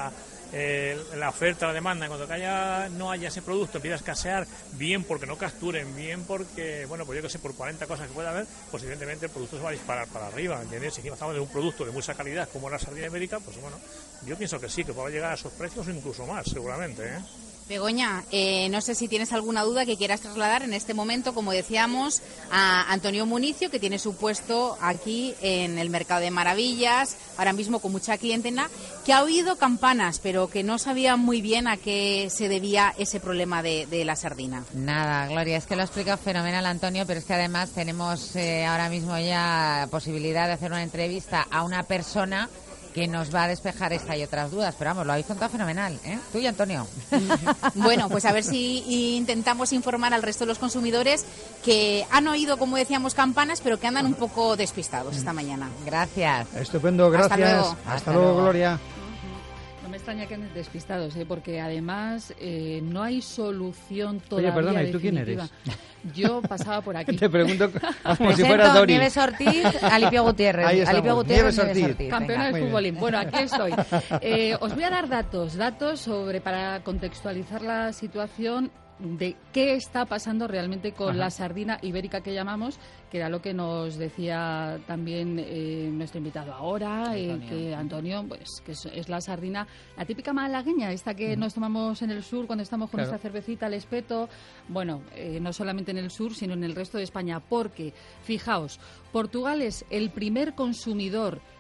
la oferta, la demanda. Cuando no haya ese producto, empieza a escasear, bien porque no capturen, bien porque, bueno, pues yo que sé, por 40 cosas que pueda haber, pues evidentemente el producto se va a disparar para arriba, ¿entiendes? Si estamos de un producto de mucha calidad como la sardina ibérica, pues bueno, yo pienso que sí, que pueda llegar a esos precios o incluso más, seguramente, ¿eh? Begoña, no sé si tienes alguna duda que quieras trasladar en este momento, como decíamos, a Antonio Municio, que tiene su puesto aquí en el Mercado de Maravillas, ahora mismo con mucha clientela, que ha oído campanas, pero que no sabía muy bien a qué se debía ese problema de la sardina. Nada, Gloria, es que lo ha explicado fenomenal Antonio, pero es que además tenemos ahora mismo ya posibilidad de hacer una entrevista a una persona que nos va a despejar esta y otras dudas. Pero vamos, lo habéis contado fenomenal, ¿eh? Tú y Antonio. Bueno, pues a ver si intentamos informar al resto de los consumidores que han oído, como decíamos, campanas, pero que andan un poco despistados esta mañana. Gracias. Estupendo, gracias. Hasta luego, Gloria. No me extraña que anden despistados, porque además no hay solución todavía. Oye, perdona, ¿y tú definitiva. quién eres? Yo pasaba por aquí. Te pregunto como si fuera Dori. Nieves Ortiz, Alipio Gutiérrez. Ahí estamos. Alipio Gutiérrez, Nieves Ortiz. Campeona Venga. del futbolín. Bueno, aquí estoy. Os voy a dar datos para contextualizar la situación de qué está pasando realmente con la sardina ibérica que llamamos, que era lo que nos decía también nuestro invitado ahora, que Antonio, pues que es la sardina, la típica malagueña, esta que nos tomamos en el sur cuando estamos con nuestra cervecita al espeto. Bueno, no solamente en el sur, sino en el resto de España, porque, fijaos, Portugal es el primer consumidor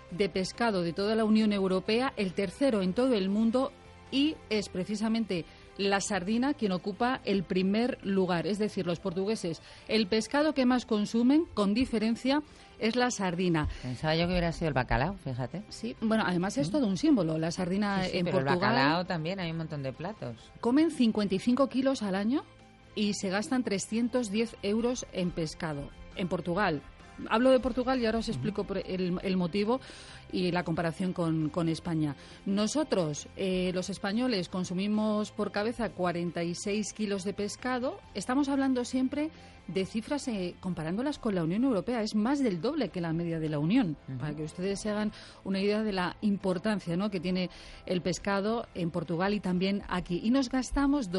de pescado de toda la Unión Europea, el tercero en todo el mundo, y es precisamente la sardina quien ocupa el primer lugar. Es decir, los portugueses, el pescado que más consumen, con diferencia, es la sardina. Pensaba yo que hubiera sido el bacalao, fíjate. Sí, bueno, además es todo un símbolo. La sardina Sí, en pero Portugal... el bacalao también, hay un montón de platos. Comen 55 kilos al año y se gastan 310 euros en pescado. En Portugal. Hablo de Portugal y ahora os explico el motivo y la comparación con España. Nosotros, los españoles, consumimos por cabeza 46 kilos de pescado. Estamos hablando siempre de cifras comparándolas con la Unión Europea. Es más del doble que la media de la Unión, para que ustedes se hagan una idea de la importancia, ¿no?, que tiene el pescado en Portugal y también aquí. Y nos gastamos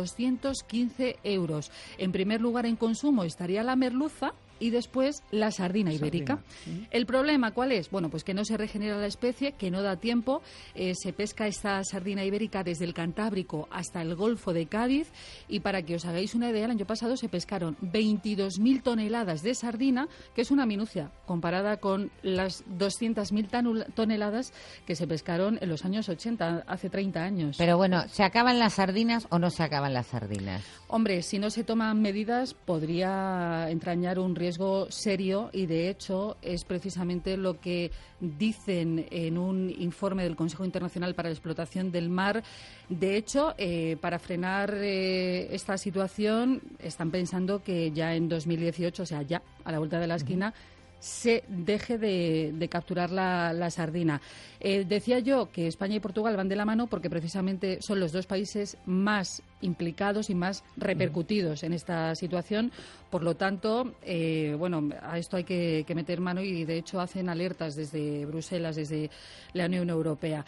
215 euros. En primer lugar en consumo estaría la merluza y después la sardina ibérica. ¿El problema cuál es? Bueno, pues que no se regenera la especie, que no da tiempo. Se pesca esta sardina ibérica desde el Cantábrico hasta el Golfo de Cádiz, y para que os hagáis una idea, el año pasado se pescaron 22.000 toneladas de sardina, que es una minucia comparada con las 200.000 toneladas que se pescaron en los años 80, hace 30 años. Pero bueno, ¿se acaban las sardinas o no se acaban las sardinas? Hombre, si no se toman medidas podría entrañar un riesgo serio, y de hecho es precisamente lo que dicen en un informe del Consejo Internacional para la Explotación del Mar. De hecho, para frenar esta situación están pensando que ya en 2018, o sea, ya a la vuelta de la esquina, se deje de capturar la sardina. Decía yo que España y Portugal van de la mano porque precisamente son los dos países más implicados y más repercutidos en esta situación. Por lo tanto, bueno, a esto hay que meter mano, y de hecho hacen alertas desde Bruselas, desde la Unión Europea.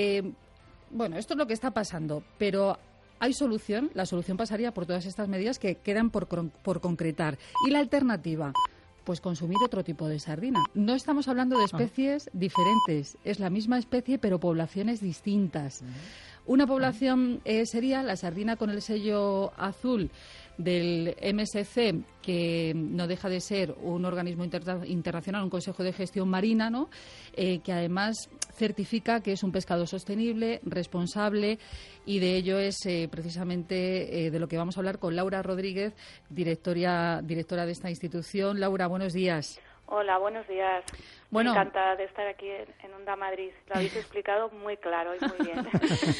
Bueno, esto es lo que está pasando, pero hay solución. La solución pasaría por todas estas medidas que quedan por concretar. ¿Y la alternativa? Pues consumir otro tipo de sardina. No estamos hablando de especies diferentes, es la misma especie pero poblaciones distintas. Una población sería la sardina con el sello azul del MSC, que no deja de ser un organismo internacional, un consejo de gestión marina, ¿no?, que además certifica que es un pescado sostenible, responsable, y de ello es precisamente de lo que vamos a hablar con Laura Rodríguez, directora de esta institución. Laura, buenos días. Hola, buenos días. Bueno, encantada de estar aquí en Onda Madrid. Lo habéis explicado muy claro y muy bien.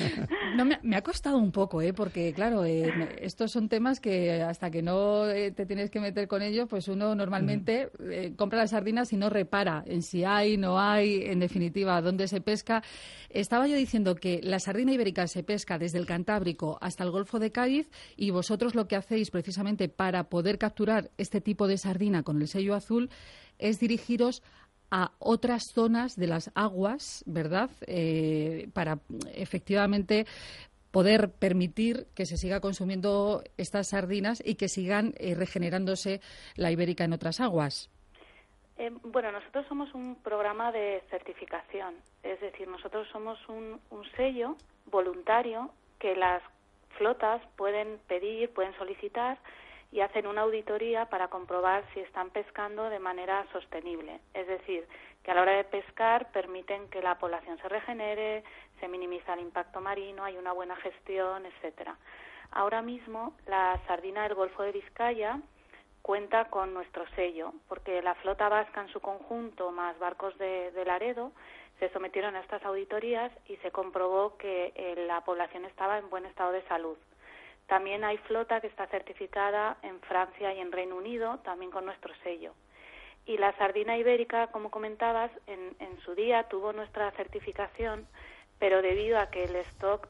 No, me ha costado un poco, porque claro, estos son temas que hasta que no te tienes que meter con ellos, pues uno normalmente compra las sardinas y no repara en si hay, no hay, en definitiva, dónde se pesca. Estaba yo diciendo que la sardina ibérica se pesca desde el Cantábrico hasta el Golfo de Cádiz, y vosotros lo que hacéis precisamente para poder capturar este tipo de sardina con el sello azul es dirigiros a otras zonas de las aguas, ¿verdad?, para efectivamente poder permitir que se siga consumiendo estas sardinas y que sigan regenerándose la ibérica en otras aguas. Bueno, nosotros somos un programa de certificación, es decir, nosotros somos un sello voluntario que las flotas pueden pedir, pueden solicitar, y hacen una auditoría para comprobar si están pescando de manera sostenible. Es decir, que a la hora de pescar permiten que la población se regenere, se minimiza el impacto marino, hay una buena gestión, etcétera. Ahora mismo la sardina del Golfo de Vizcaya cuenta con nuestro sello, porque la flota vasca en su conjunto, más barcos de Laredo, se sometieron a estas auditorías y se comprobó que la población estaba en buen estado de salud. También hay flota que está certificada en Francia y en Reino Unido, también con nuestro sello. Y la sardina ibérica, como comentabas, en su día tuvo nuestra certificación, pero debido a que el stock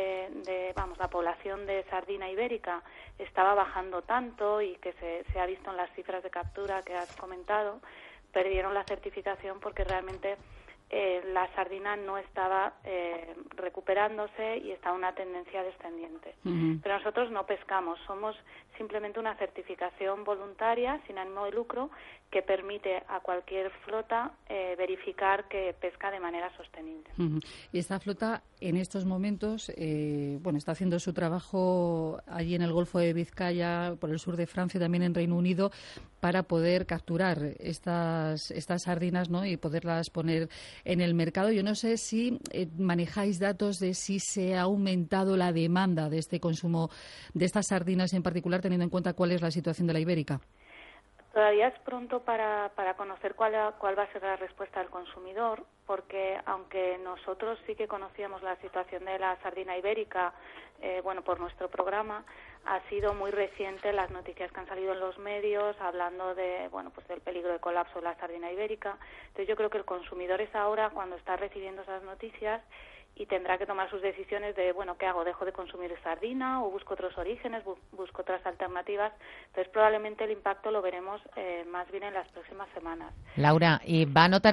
la población de sardina ibérica estaba bajando tanto, y que se ha visto en las cifras de captura que has comentado, perdieron la certificación porque realmente la sardina no estaba recuperándose y está una tendencia descendiente. Pero nosotros no pescamos, simplemente una certificación voluntaria sin ánimo de lucro que permite a cualquier flota verificar que pesca de manera sostenible. Y esta flota en estos momentos está haciendo su trabajo allí en el Golfo de Vizcaya, por el sur de Francia, también en Reino Unido, para poder capturar estas sardinas, ¿no? Y poderlas poner en el mercado. Yo no sé si manejáis datos de si se ha aumentado la demanda de este consumo de estas sardinas en particular, teniendo en cuenta cuál es la situación de la ibérica. Todavía es pronto para conocer cuál va a ser la respuesta del consumidor, porque aunque nosotros sí que conocíamos la situación de la sardina ibérica, por nuestro programa, ha sido muy reciente las noticias que han salido en los medios hablando del peligro de colapso de la sardina ibérica. Entonces yo creo que el consumidor es ahora cuando está recibiendo esas noticias y tendrá que tomar sus decisiones de, ¿qué hago? ¿Dejo de consumir sardina o busco otros orígenes, busco otras alternativas? Entonces, probablemente el impacto lo veremos más bien en las próximas semanas. Laura, ¿y va a notar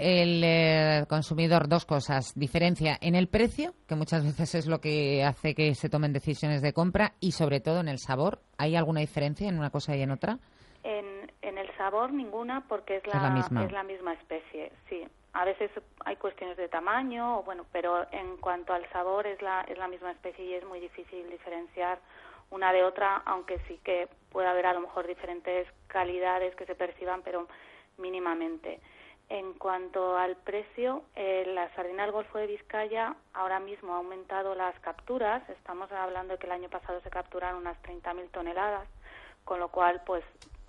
el consumidor dos cosas? Diferencia en el precio, que muchas veces es lo que hace que se tomen decisiones de compra, y sobre todo en el sabor. ¿Hay alguna diferencia en una cosa y en otra? En el sabor ninguna, porque es la misma especie, sí. A veces hay cuestiones de tamaño, pero en cuanto al sabor es la misma especie y es muy difícil diferenciar una de otra, aunque sí que puede haber a lo mejor diferentes calidades que se perciban, pero mínimamente. En cuanto al precio, la sardina del Golfo de Vizcaya ahora mismo ha aumentado las capturas. Estamos hablando de que el año pasado se capturaron unas 30.000 toneladas, con lo cual pues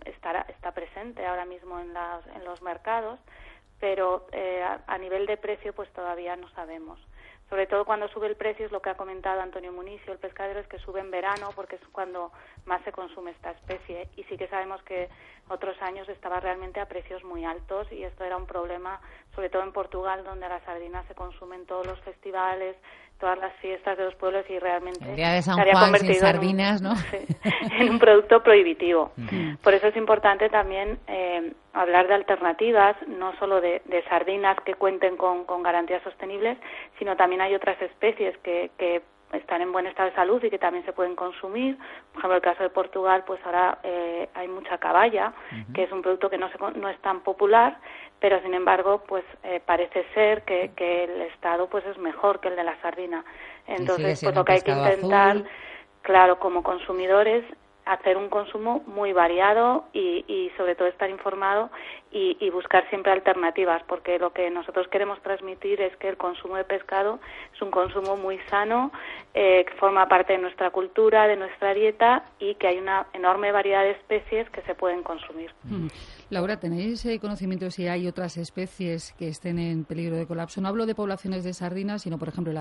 está presente ahora mismo en los mercados, pero a nivel de precio pues todavía no sabemos. Sobre todo cuando sube el precio, es lo que ha comentado Antonio Municio, el pescadero, es que sube en verano porque es cuando más se consume esta especie. Y sí que sabemos que otros años estaba realmente a precios muy altos y esto era un problema, sobre todo en Portugal, donde la sardina se consume en todos los festivales, todas las fiestas de los pueblos y realmente el día de San se había Juan convertido sin sardinas, ¿no? En un producto prohibitivo. Por eso es importante también hablar de alternativas, no solo de sardinas que cuenten con garantías sostenibles, sino también hay otras especies que están en buen estado de salud y que también se pueden consumir. Por ejemplo, el caso de Portugal, pues ahora hay mucha caballa, que es un producto que no es tan popular, pero sin embargo, pues parece ser que el estado pues es mejor que el de la sardina. Entonces, pues lo que hay que intentar, claro, como consumidores, hacer un consumo muy variado y sobre todo estar informado y buscar siempre alternativas, porque lo que nosotros queremos transmitir es que el consumo de pescado es un consumo muy sano, que forma parte de nuestra cultura, de nuestra dieta y que hay una enorme variedad de especies que se pueden consumir. Laura, ¿tenéis conocimiento si hay otras especies que estén en peligro de colapso? No hablo de poblaciones de sardinas, sino, por ejemplo, el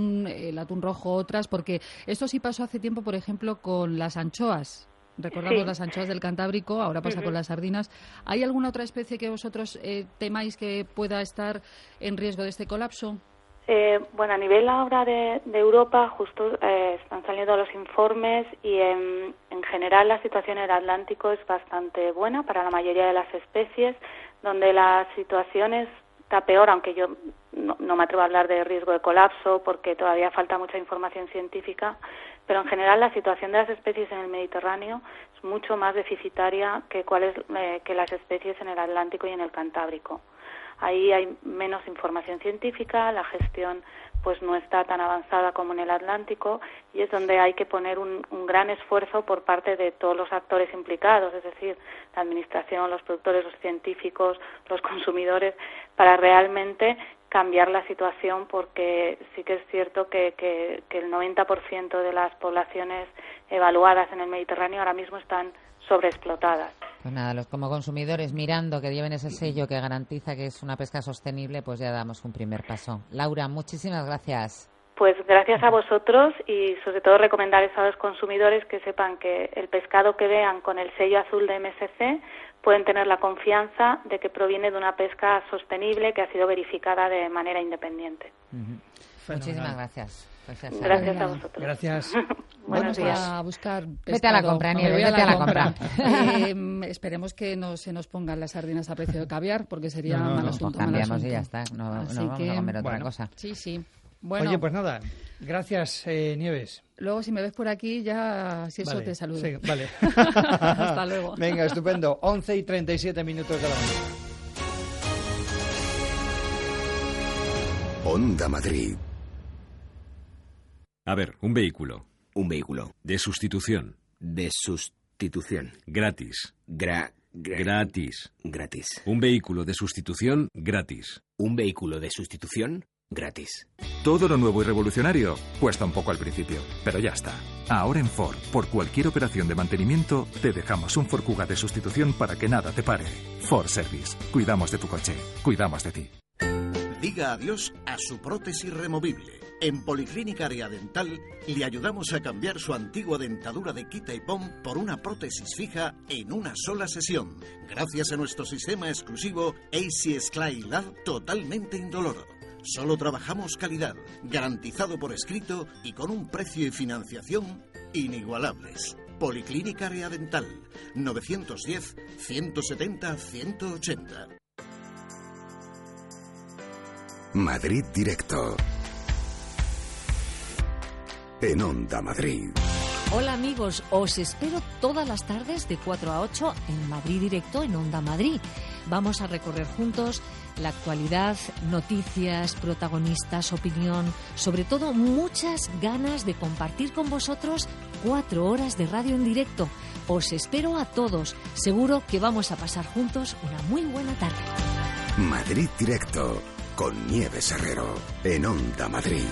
atún rojo, otras, porque esto sí pasó hace tiempo, por ejemplo, con las anchoas. Recordamos las anchoas del Cantábrico, ahora pasa con las sardinas. ¿Hay alguna otra especie que vosotros temáis que pueda estar en riesgo de este colapso? A nivel ahora de Europa, justo están saliendo los informes y en general la situación en el Atlántico es bastante buena para la mayoría de las especies, donde la situación está peor, aunque yo no me atrevo a hablar de riesgo de colapso porque todavía falta mucha información científica, pero en general la situación de las especies en el Mediterráneo es mucho más deficitaria que las especies en el Atlántico y en el Cantábrico. Ahí hay menos información científica, la gestión pues no está tan avanzada como en el Atlántico y es donde hay que poner un gran esfuerzo por parte de todos los actores implicados, es decir, la administración, los productores, los científicos, los consumidores, para realmente cambiar la situación, porque sí que es cierto que el 90% de las poblaciones evaluadas en el Mediterráneo ahora mismo están sobreexplotadas. Pues nada, como consumidores mirando que lleven ese sello que garantiza que es una pesca sostenible, pues ya damos un primer paso. Laura, muchísimas gracias. Pues gracias a vosotros y sobre todo recomendar a los consumidores que sepan que el pescado que vean con el sello azul de MSC pueden tener la confianza de que proviene de una pesca sostenible que ha sido verificada de manera independiente. Muchísimas gracias. Gracias a vosotros. Gracias. Buenos días. A buscar pescado. Vete a la compra, Nieves, vete a la compra. Esperemos que no se nos pongan las sardinas a precio de caviar, porque sería mal asunto. Cambiamos y ya está. No Así vamos que, a comer otra cosa. Sí, sí. Bueno. Oye, pues nada, gracias, Nieves. Luego, si me ves por aquí, ya si eso Vale, te saludo. sí, vale. Hasta luego. Venga, estupendo. 11:37 minutos de la mañana. Onda Madrid. A ver, un vehículo. Un vehículo. De sustitución. De sustitución. Gratis. Gratis. Gratis. Un vehículo de sustitución gratis. Un vehículo de sustitución gratis. Todo lo nuevo y revolucionario cuesta un poco al principio, pero ya está. Ahora en Ford, por cualquier operación de mantenimiento, te dejamos un Ford Kuga de sustitución para que nada te pare. Ford Service. Cuidamos de tu coche. Cuidamos de ti. Diga adiós a su prótesis removible. En Policlínica Área Dental le ayudamos a cambiar su antigua dentadura de quita y pon por una prótesis fija en una sola sesión, gracias a nuestro sistema exclusivo AC Slide Lab totalmente indoloro. Solo trabajamos calidad, garantizado por escrito y con un precio y financiación inigualables. Policlínica Área Dental, 910-170-180. Madrid Directo. En Onda Madrid. Hola amigos, os espero todas las tardes de 4 a 8 en Madrid Directo en Onda Madrid. Vamos a recorrer juntos la actualidad, noticias, protagonistas, opinión, sobre todo muchas ganas de compartir con vosotros 4 horas de radio en directo. Os espero a todos, seguro que vamos a pasar juntos una muy buena tarde. Madrid Directo con Nieves Herrero en Onda Madrid.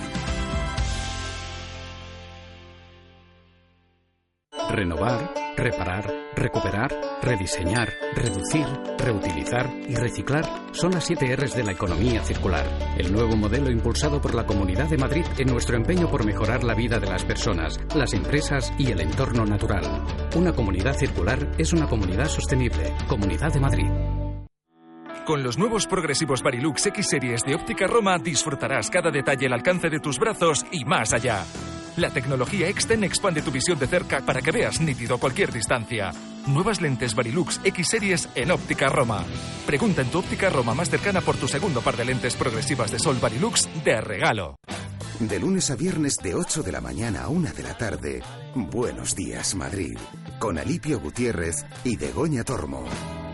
Renovar, reparar, recuperar, rediseñar, reducir, reutilizar y reciclar son las 7 R's de la economía circular. El nuevo modelo impulsado por la Comunidad de Madrid en nuestro empeño por mejorar la vida de las personas, las empresas y el entorno natural. Una comunidad circular es una comunidad sostenible. Comunidad de Madrid. Con los nuevos progresivos Varilux X Series de Óptica Roma disfrutarás cada detalle al alcance de tus brazos y más allá. La tecnología Exten expande tu visión de cerca para que veas nítido a cualquier distancia. Nuevas lentes Varilux X Series en Óptica Roma. Pregunta en tu Óptica Roma más cercana por tu segundo par de lentes progresivas de sol Varilux de regalo. De lunes a viernes de 8 de la mañana a 1 de la tarde, Buenos Días Madrid, con Alipio Gutiérrez y Begoña Tormo.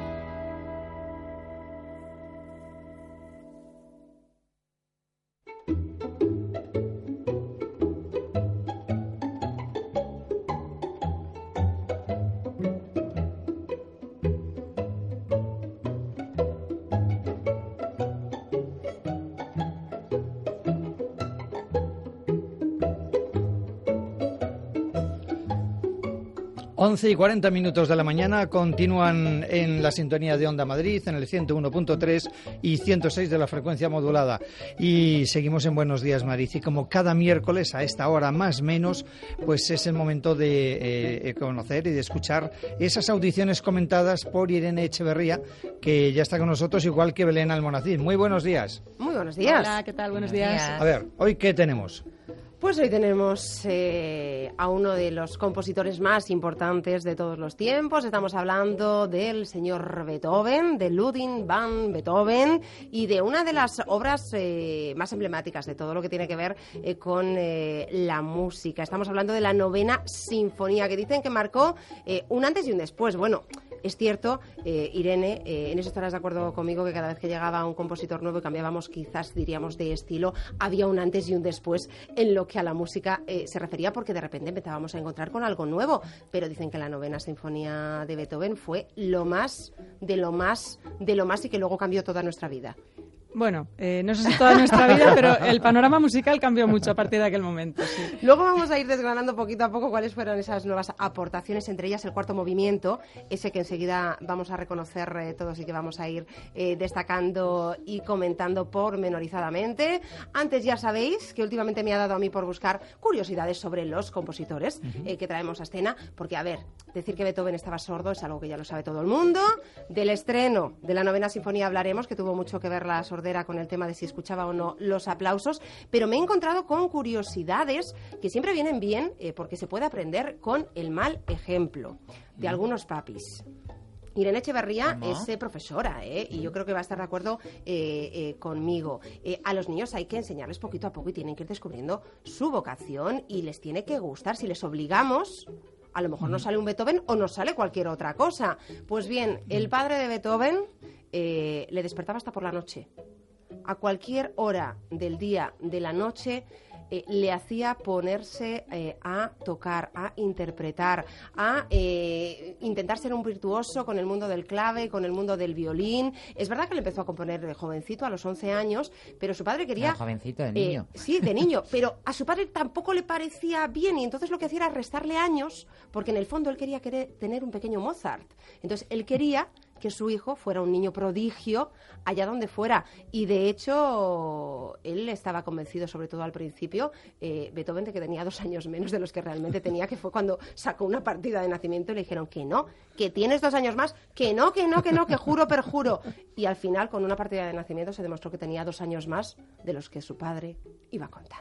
Once y 40 minutos de la mañana continúan en la sintonía de Onda Madrid, en el 101.3 y 106 de la frecuencia modulada. Y seguimos en Buenos Días Madrid. Y como cada miércoles a esta hora más o menos, pues es el momento de conocer y de escuchar esas audiciones comentadas por Irene Echeverría, que ya está con nosotros, igual que Belén Almonacid. Muy buenos días. Muy buenos días. Hola, ¿qué tal? Buenos días. A ver, ¿hoy qué tenemos? Pues hoy tenemos a uno de los compositores más importantes de todos los tiempos. Estamos hablando del señor Beethoven, de Ludwig van Beethoven, y de una de las obras más emblemáticas de todo lo que tiene que ver con la música. Estamos hablando de la Novena Sinfonía, que dicen que marcó un antes y un después. Bueno, es cierto, Irene, en eso estarás de acuerdo conmigo, que cada vez que llegaba un compositor nuevo y cambiábamos, quizás diríamos, de estilo, había un antes y un después en lo que a la música se refería, porque de repente empezábamos a encontrar con algo nuevo. Pero dicen que la Novena Sinfonía de Beethoven fue lo más, de lo más, de lo más, y que luego cambió toda nuestra vida. Bueno, no sé si toda nuestra vida, pero el panorama musical cambió mucho a partir de aquel momento. Sí. Luego vamos a ir desgranando poquito a poco cuáles fueron esas nuevas aportaciones, entre ellas el cuarto movimiento, ese que enseguida vamos a reconocer todos y que vamos a ir destacando y comentando pormenorizadamente. Antes ya sabéis que últimamente me ha dado a mí por buscar curiosidades sobre los compositores que traemos a escena, porque, a ver, decir que Beethoven estaba sordo es algo que ya lo sabe todo el mundo. Del estreno de la Novena Sinfonía hablaremos, que tuvo mucho que ver la sordera con el tema de si escuchaba o no los aplausos, pero me he encontrado con curiosidades que siempre vienen bien porque se puede aprender con el mal ejemplo de algunos papis. Irene Echeverría es profesora, y yo creo que va a estar de acuerdo conmigo. A los niños hay que enseñarles poquito a poco y tienen que ir descubriendo su vocación y les tiene que gustar. Si les obligamos, a lo mejor nos sale un Beethoven o nos sale cualquier otra cosa. Pues bien, el padre de Beethoven le despertaba hasta por la noche. A cualquier hora del día, de la noche, le hacía ponerse a tocar, a interpretar, a intentar ser un virtuoso con el mundo del clave, con el mundo del violín. Es verdad que le empezó a componer de jovencito, a los 11 años, pero su padre quería... jovencito, de niño. Sí, de niño, pero a su padre tampoco le parecía bien y entonces lo que hacía era restarle años, porque en el fondo él quería tener un pequeño Mozart. Entonces él quería que su hijo fuera un niño prodigio allá donde fuera. Y de hecho, él estaba convencido, sobre todo al principio, Beethoven, de que tenía 2 años menos de los que realmente tenía, que fue cuando sacó una partida de nacimiento y le dijeron que no, que tienes 2 años más, que no, que juro, perjuro. Y al final, con una partida de nacimiento, se demostró que tenía 2 años más de los que su padre iba contando.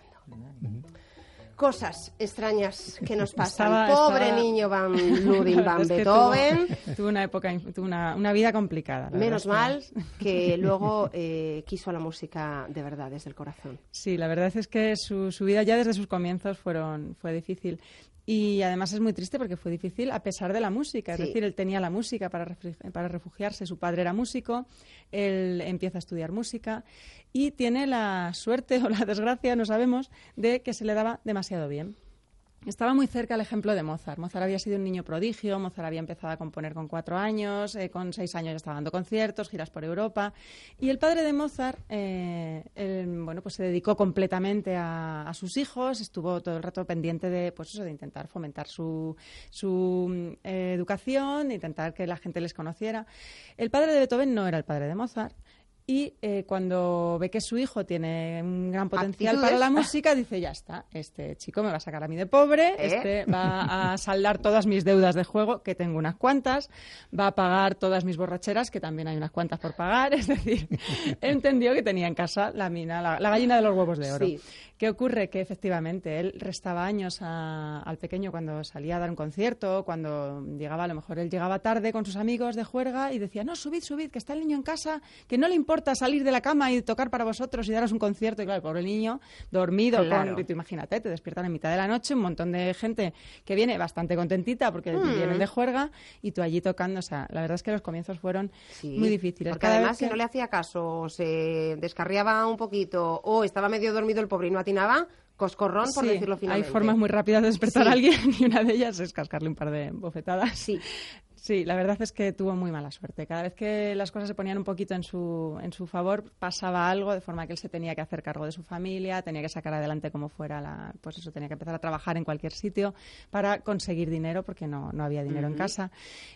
Cosas extrañas que nos pasan. Pobre niño Ludwig van Beethoven. Tuvo una época, tuvo una vida complicada. Menos mal que luego quiso la música de verdad, desde el corazón. Sí, la verdad es que su vida ya desde sus comienzos fue difícil. Y además es muy triste porque fue difícil a pesar de la música. Es decir, él tenía la música para refugiarse. Su padre era músico, él empieza a estudiar música y tiene la suerte o la desgracia, no sabemos, de que se le daba demasiado bien. Estaba muy cerca el ejemplo de Mozart. Mozart había sido un niño prodigio, Mozart había empezado a componer con 4 años, con 6 años ya estaba dando conciertos, giras por Europa. Y el padre de Mozart, pues se dedicó completamente a sus hijos, estuvo todo el rato pendiente de intentar fomentar su educación, de intentar que la gente les conociera. El padre de Beethoven no era el padre de Mozart. Y cuando ve que su hijo tiene un gran potencial para la música, dice, ya está, este chico me va a sacar a mí de pobre, este va a saldar todas mis deudas de juego, que tengo unas cuantas, va a pagar todas mis borracheras, que también hay unas cuantas por pagar. Es decir, entendió que tenía en casa la gallina de los huevos de oro. Sí. ¿Qué ocurre? Que efectivamente él restaba años al pequeño cuando salía a dar un concierto, cuando llegaba, a lo mejor él llegaba tarde con sus amigos de juerga y decía, no, subid, que está el niño en casa, que no le importa salir de la cama y tocar para vosotros y daros un concierto. Y claro, el pobre niño dormido, claro. Tú imagínate, te despiertan en mitad de la noche, un montón de gente que viene bastante contentita porque vienen de juerga y tú allí tocando. O sea, la verdad es que los comienzos fueron muy difíciles. Porque además, si no le hacía caso, se descarriaba un poquito o estaba medio dormido el pobre y no atinaba, coscorrón, por decirlo finalmente. Hay formas muy rápidas de despertar a alguien y una de ellas es cascarle un par de bofetadas. Sí, la verdad es que tuvo muy mala suerte. Cada vez que las cosas se ponían un poquito en su favor, pasaba algo, de forma que él se tenía que hacer cargo de su familia, tenía que sacar adelante como fuera, tenía que empezar a trabajar en cualquier sitio para conseguir dinero, porque no había dinero en casa.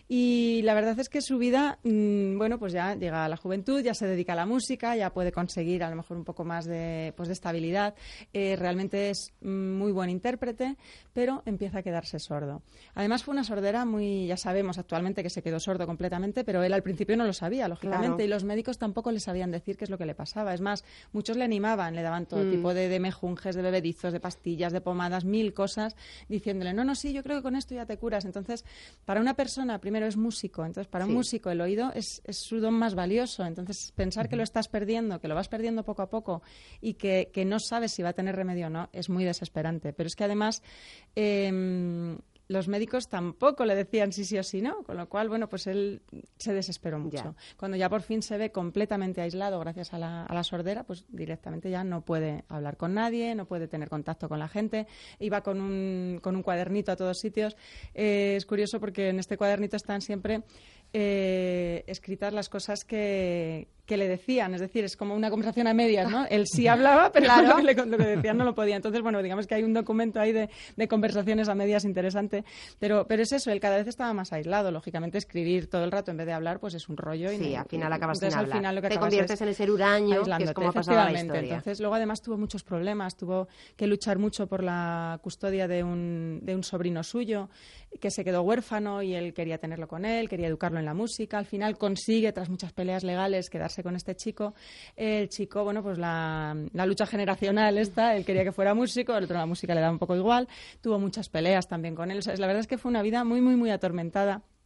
Y la verdad es que su vida, pues ya llega a la juventud, ya se dedica a la música, ya puede conseguir a lo mejor un poco más de estabilidad. Realmente es muy buen intérprete, pero empieza a quedarse sordo. Además fue una sordera ya sabemos actualmente que se quedó sordo completamente, pero él al principio no lo sabía, lógicamente, claro. Y los médicos tampoco le sabían decir qué es lo que le pasaba. Es más, muchos le animaban, le daban todo tipo de mejunjes, de bebedizos, de pastillas, de pomadas, 1000 cosas, diciéndole, no, sí, yo creo que con esto ya te curas. Entonces, para una persona, primero es músico, entonces para un músico el oído es su don más valioso. Entonces, pensar que lo estás perdiendo, que lo vas perdiendo poco a poco y que no sabes si va a tener remedio o no, es muy desesperante. Pero es que además los médicos tampoco le decían sí o sí no, con lo cual, pues él se desesperó mucho. Cuando ya por fin se ve completamente aislado gracias a la sordera, pues directamente ya no puede hablar con nadie, no puede tener contacto con la gente, iba con un cuadernito a todos sitios. Es curioso porque en este cuadernito están siempre escritas las cosas que le decían, es decir, es como una conversación a medias, ¿no? Él sí hablaba, pero claro. lo que decían no lo podía. Entonces, digamos que hay un documento ahí de conversaciones a medias interesante, pero es eso, él cada vez estaba más aislado. Lógicamente, escribir todo el rato en vez de hablar, pues es un rollo. Sí, al final acabas sin hablar. Final, te conviertes en ese huraño, que es como pasaba la historia. Entonces, luego además tuvo muchos problemas, tuvo que luchar mucho por la custodia de un sobrino suyo, que se quedó huérfano y él quería tenerlo con él, quería educarlo en la música. Al final consigue, tras muchas peleas legales, quedarse con este chico. El chico, pues la lucha generacional él quería que fuera músico, el otro la música le daba un poco igual. Tuvo muchas peleas también con él. O sea, la verdad es que fue una vida muy, muy, muy atormentada.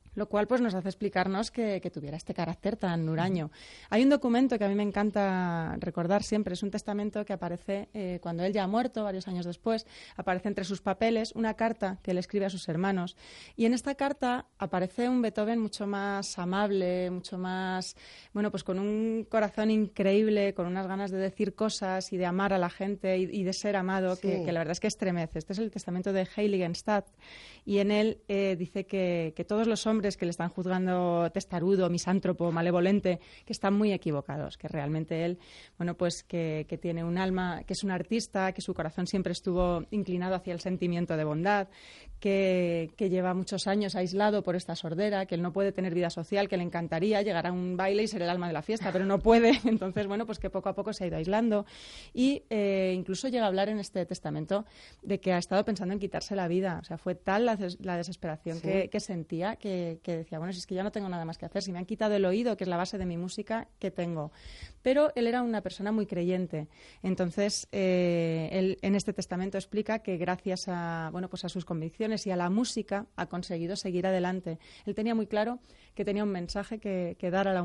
lo cual pues nos hace explicarnos que tuviera este carácter tan huraño. Hay un documento que a mí me encanta recordar siempre, es un testamento que aparece cuando él ya ha muerto, varios años después, aparece entre sus papeles una carta que él escribe a sus hermanos, y en esta carta aparece un Beethoven mucho más amable, mucho más, bueno, pues con un corazón increíble, con unas ganas de decir cosas y de amar a la gente y de ser amado, que la verdad es que estremece. Este es el testamento de Heiligenstadt, y en él dice que todos los hombres que le están juzgando testarudo, misántropo, malevolente, que están muy equivocados, que realmente él, bueno, pues que tiene un alma, que es un artista, que su corazón siempre estuvo inclinado hacia el sentimiento de bondad, que lleva muchos años aislado por esta sordera, que él no puede tener vida social, que le encantaría llegar a un baile y ser el alma de la fiesta, pero no puede. Entonces, bueno, pues que poco a poco se ha ido aislando, y incluso llega a hablar en este testamento de que ha estado pensando en quitarse la vida. O sea, fue tal la desesperación que sentía que decía, bueno, si es que ya no tengo nada más que hacer, si me han quitado el oído, que es la base de mi música, ¿qué tengo? Pero él era una persona muy creyente. Entonces, él en este testamento explica que gracias a, bueno, pues a sus convicciones y a la música ha conseguido seguir adelante. Él tenía muy claro que tenía un mensaje que dar a la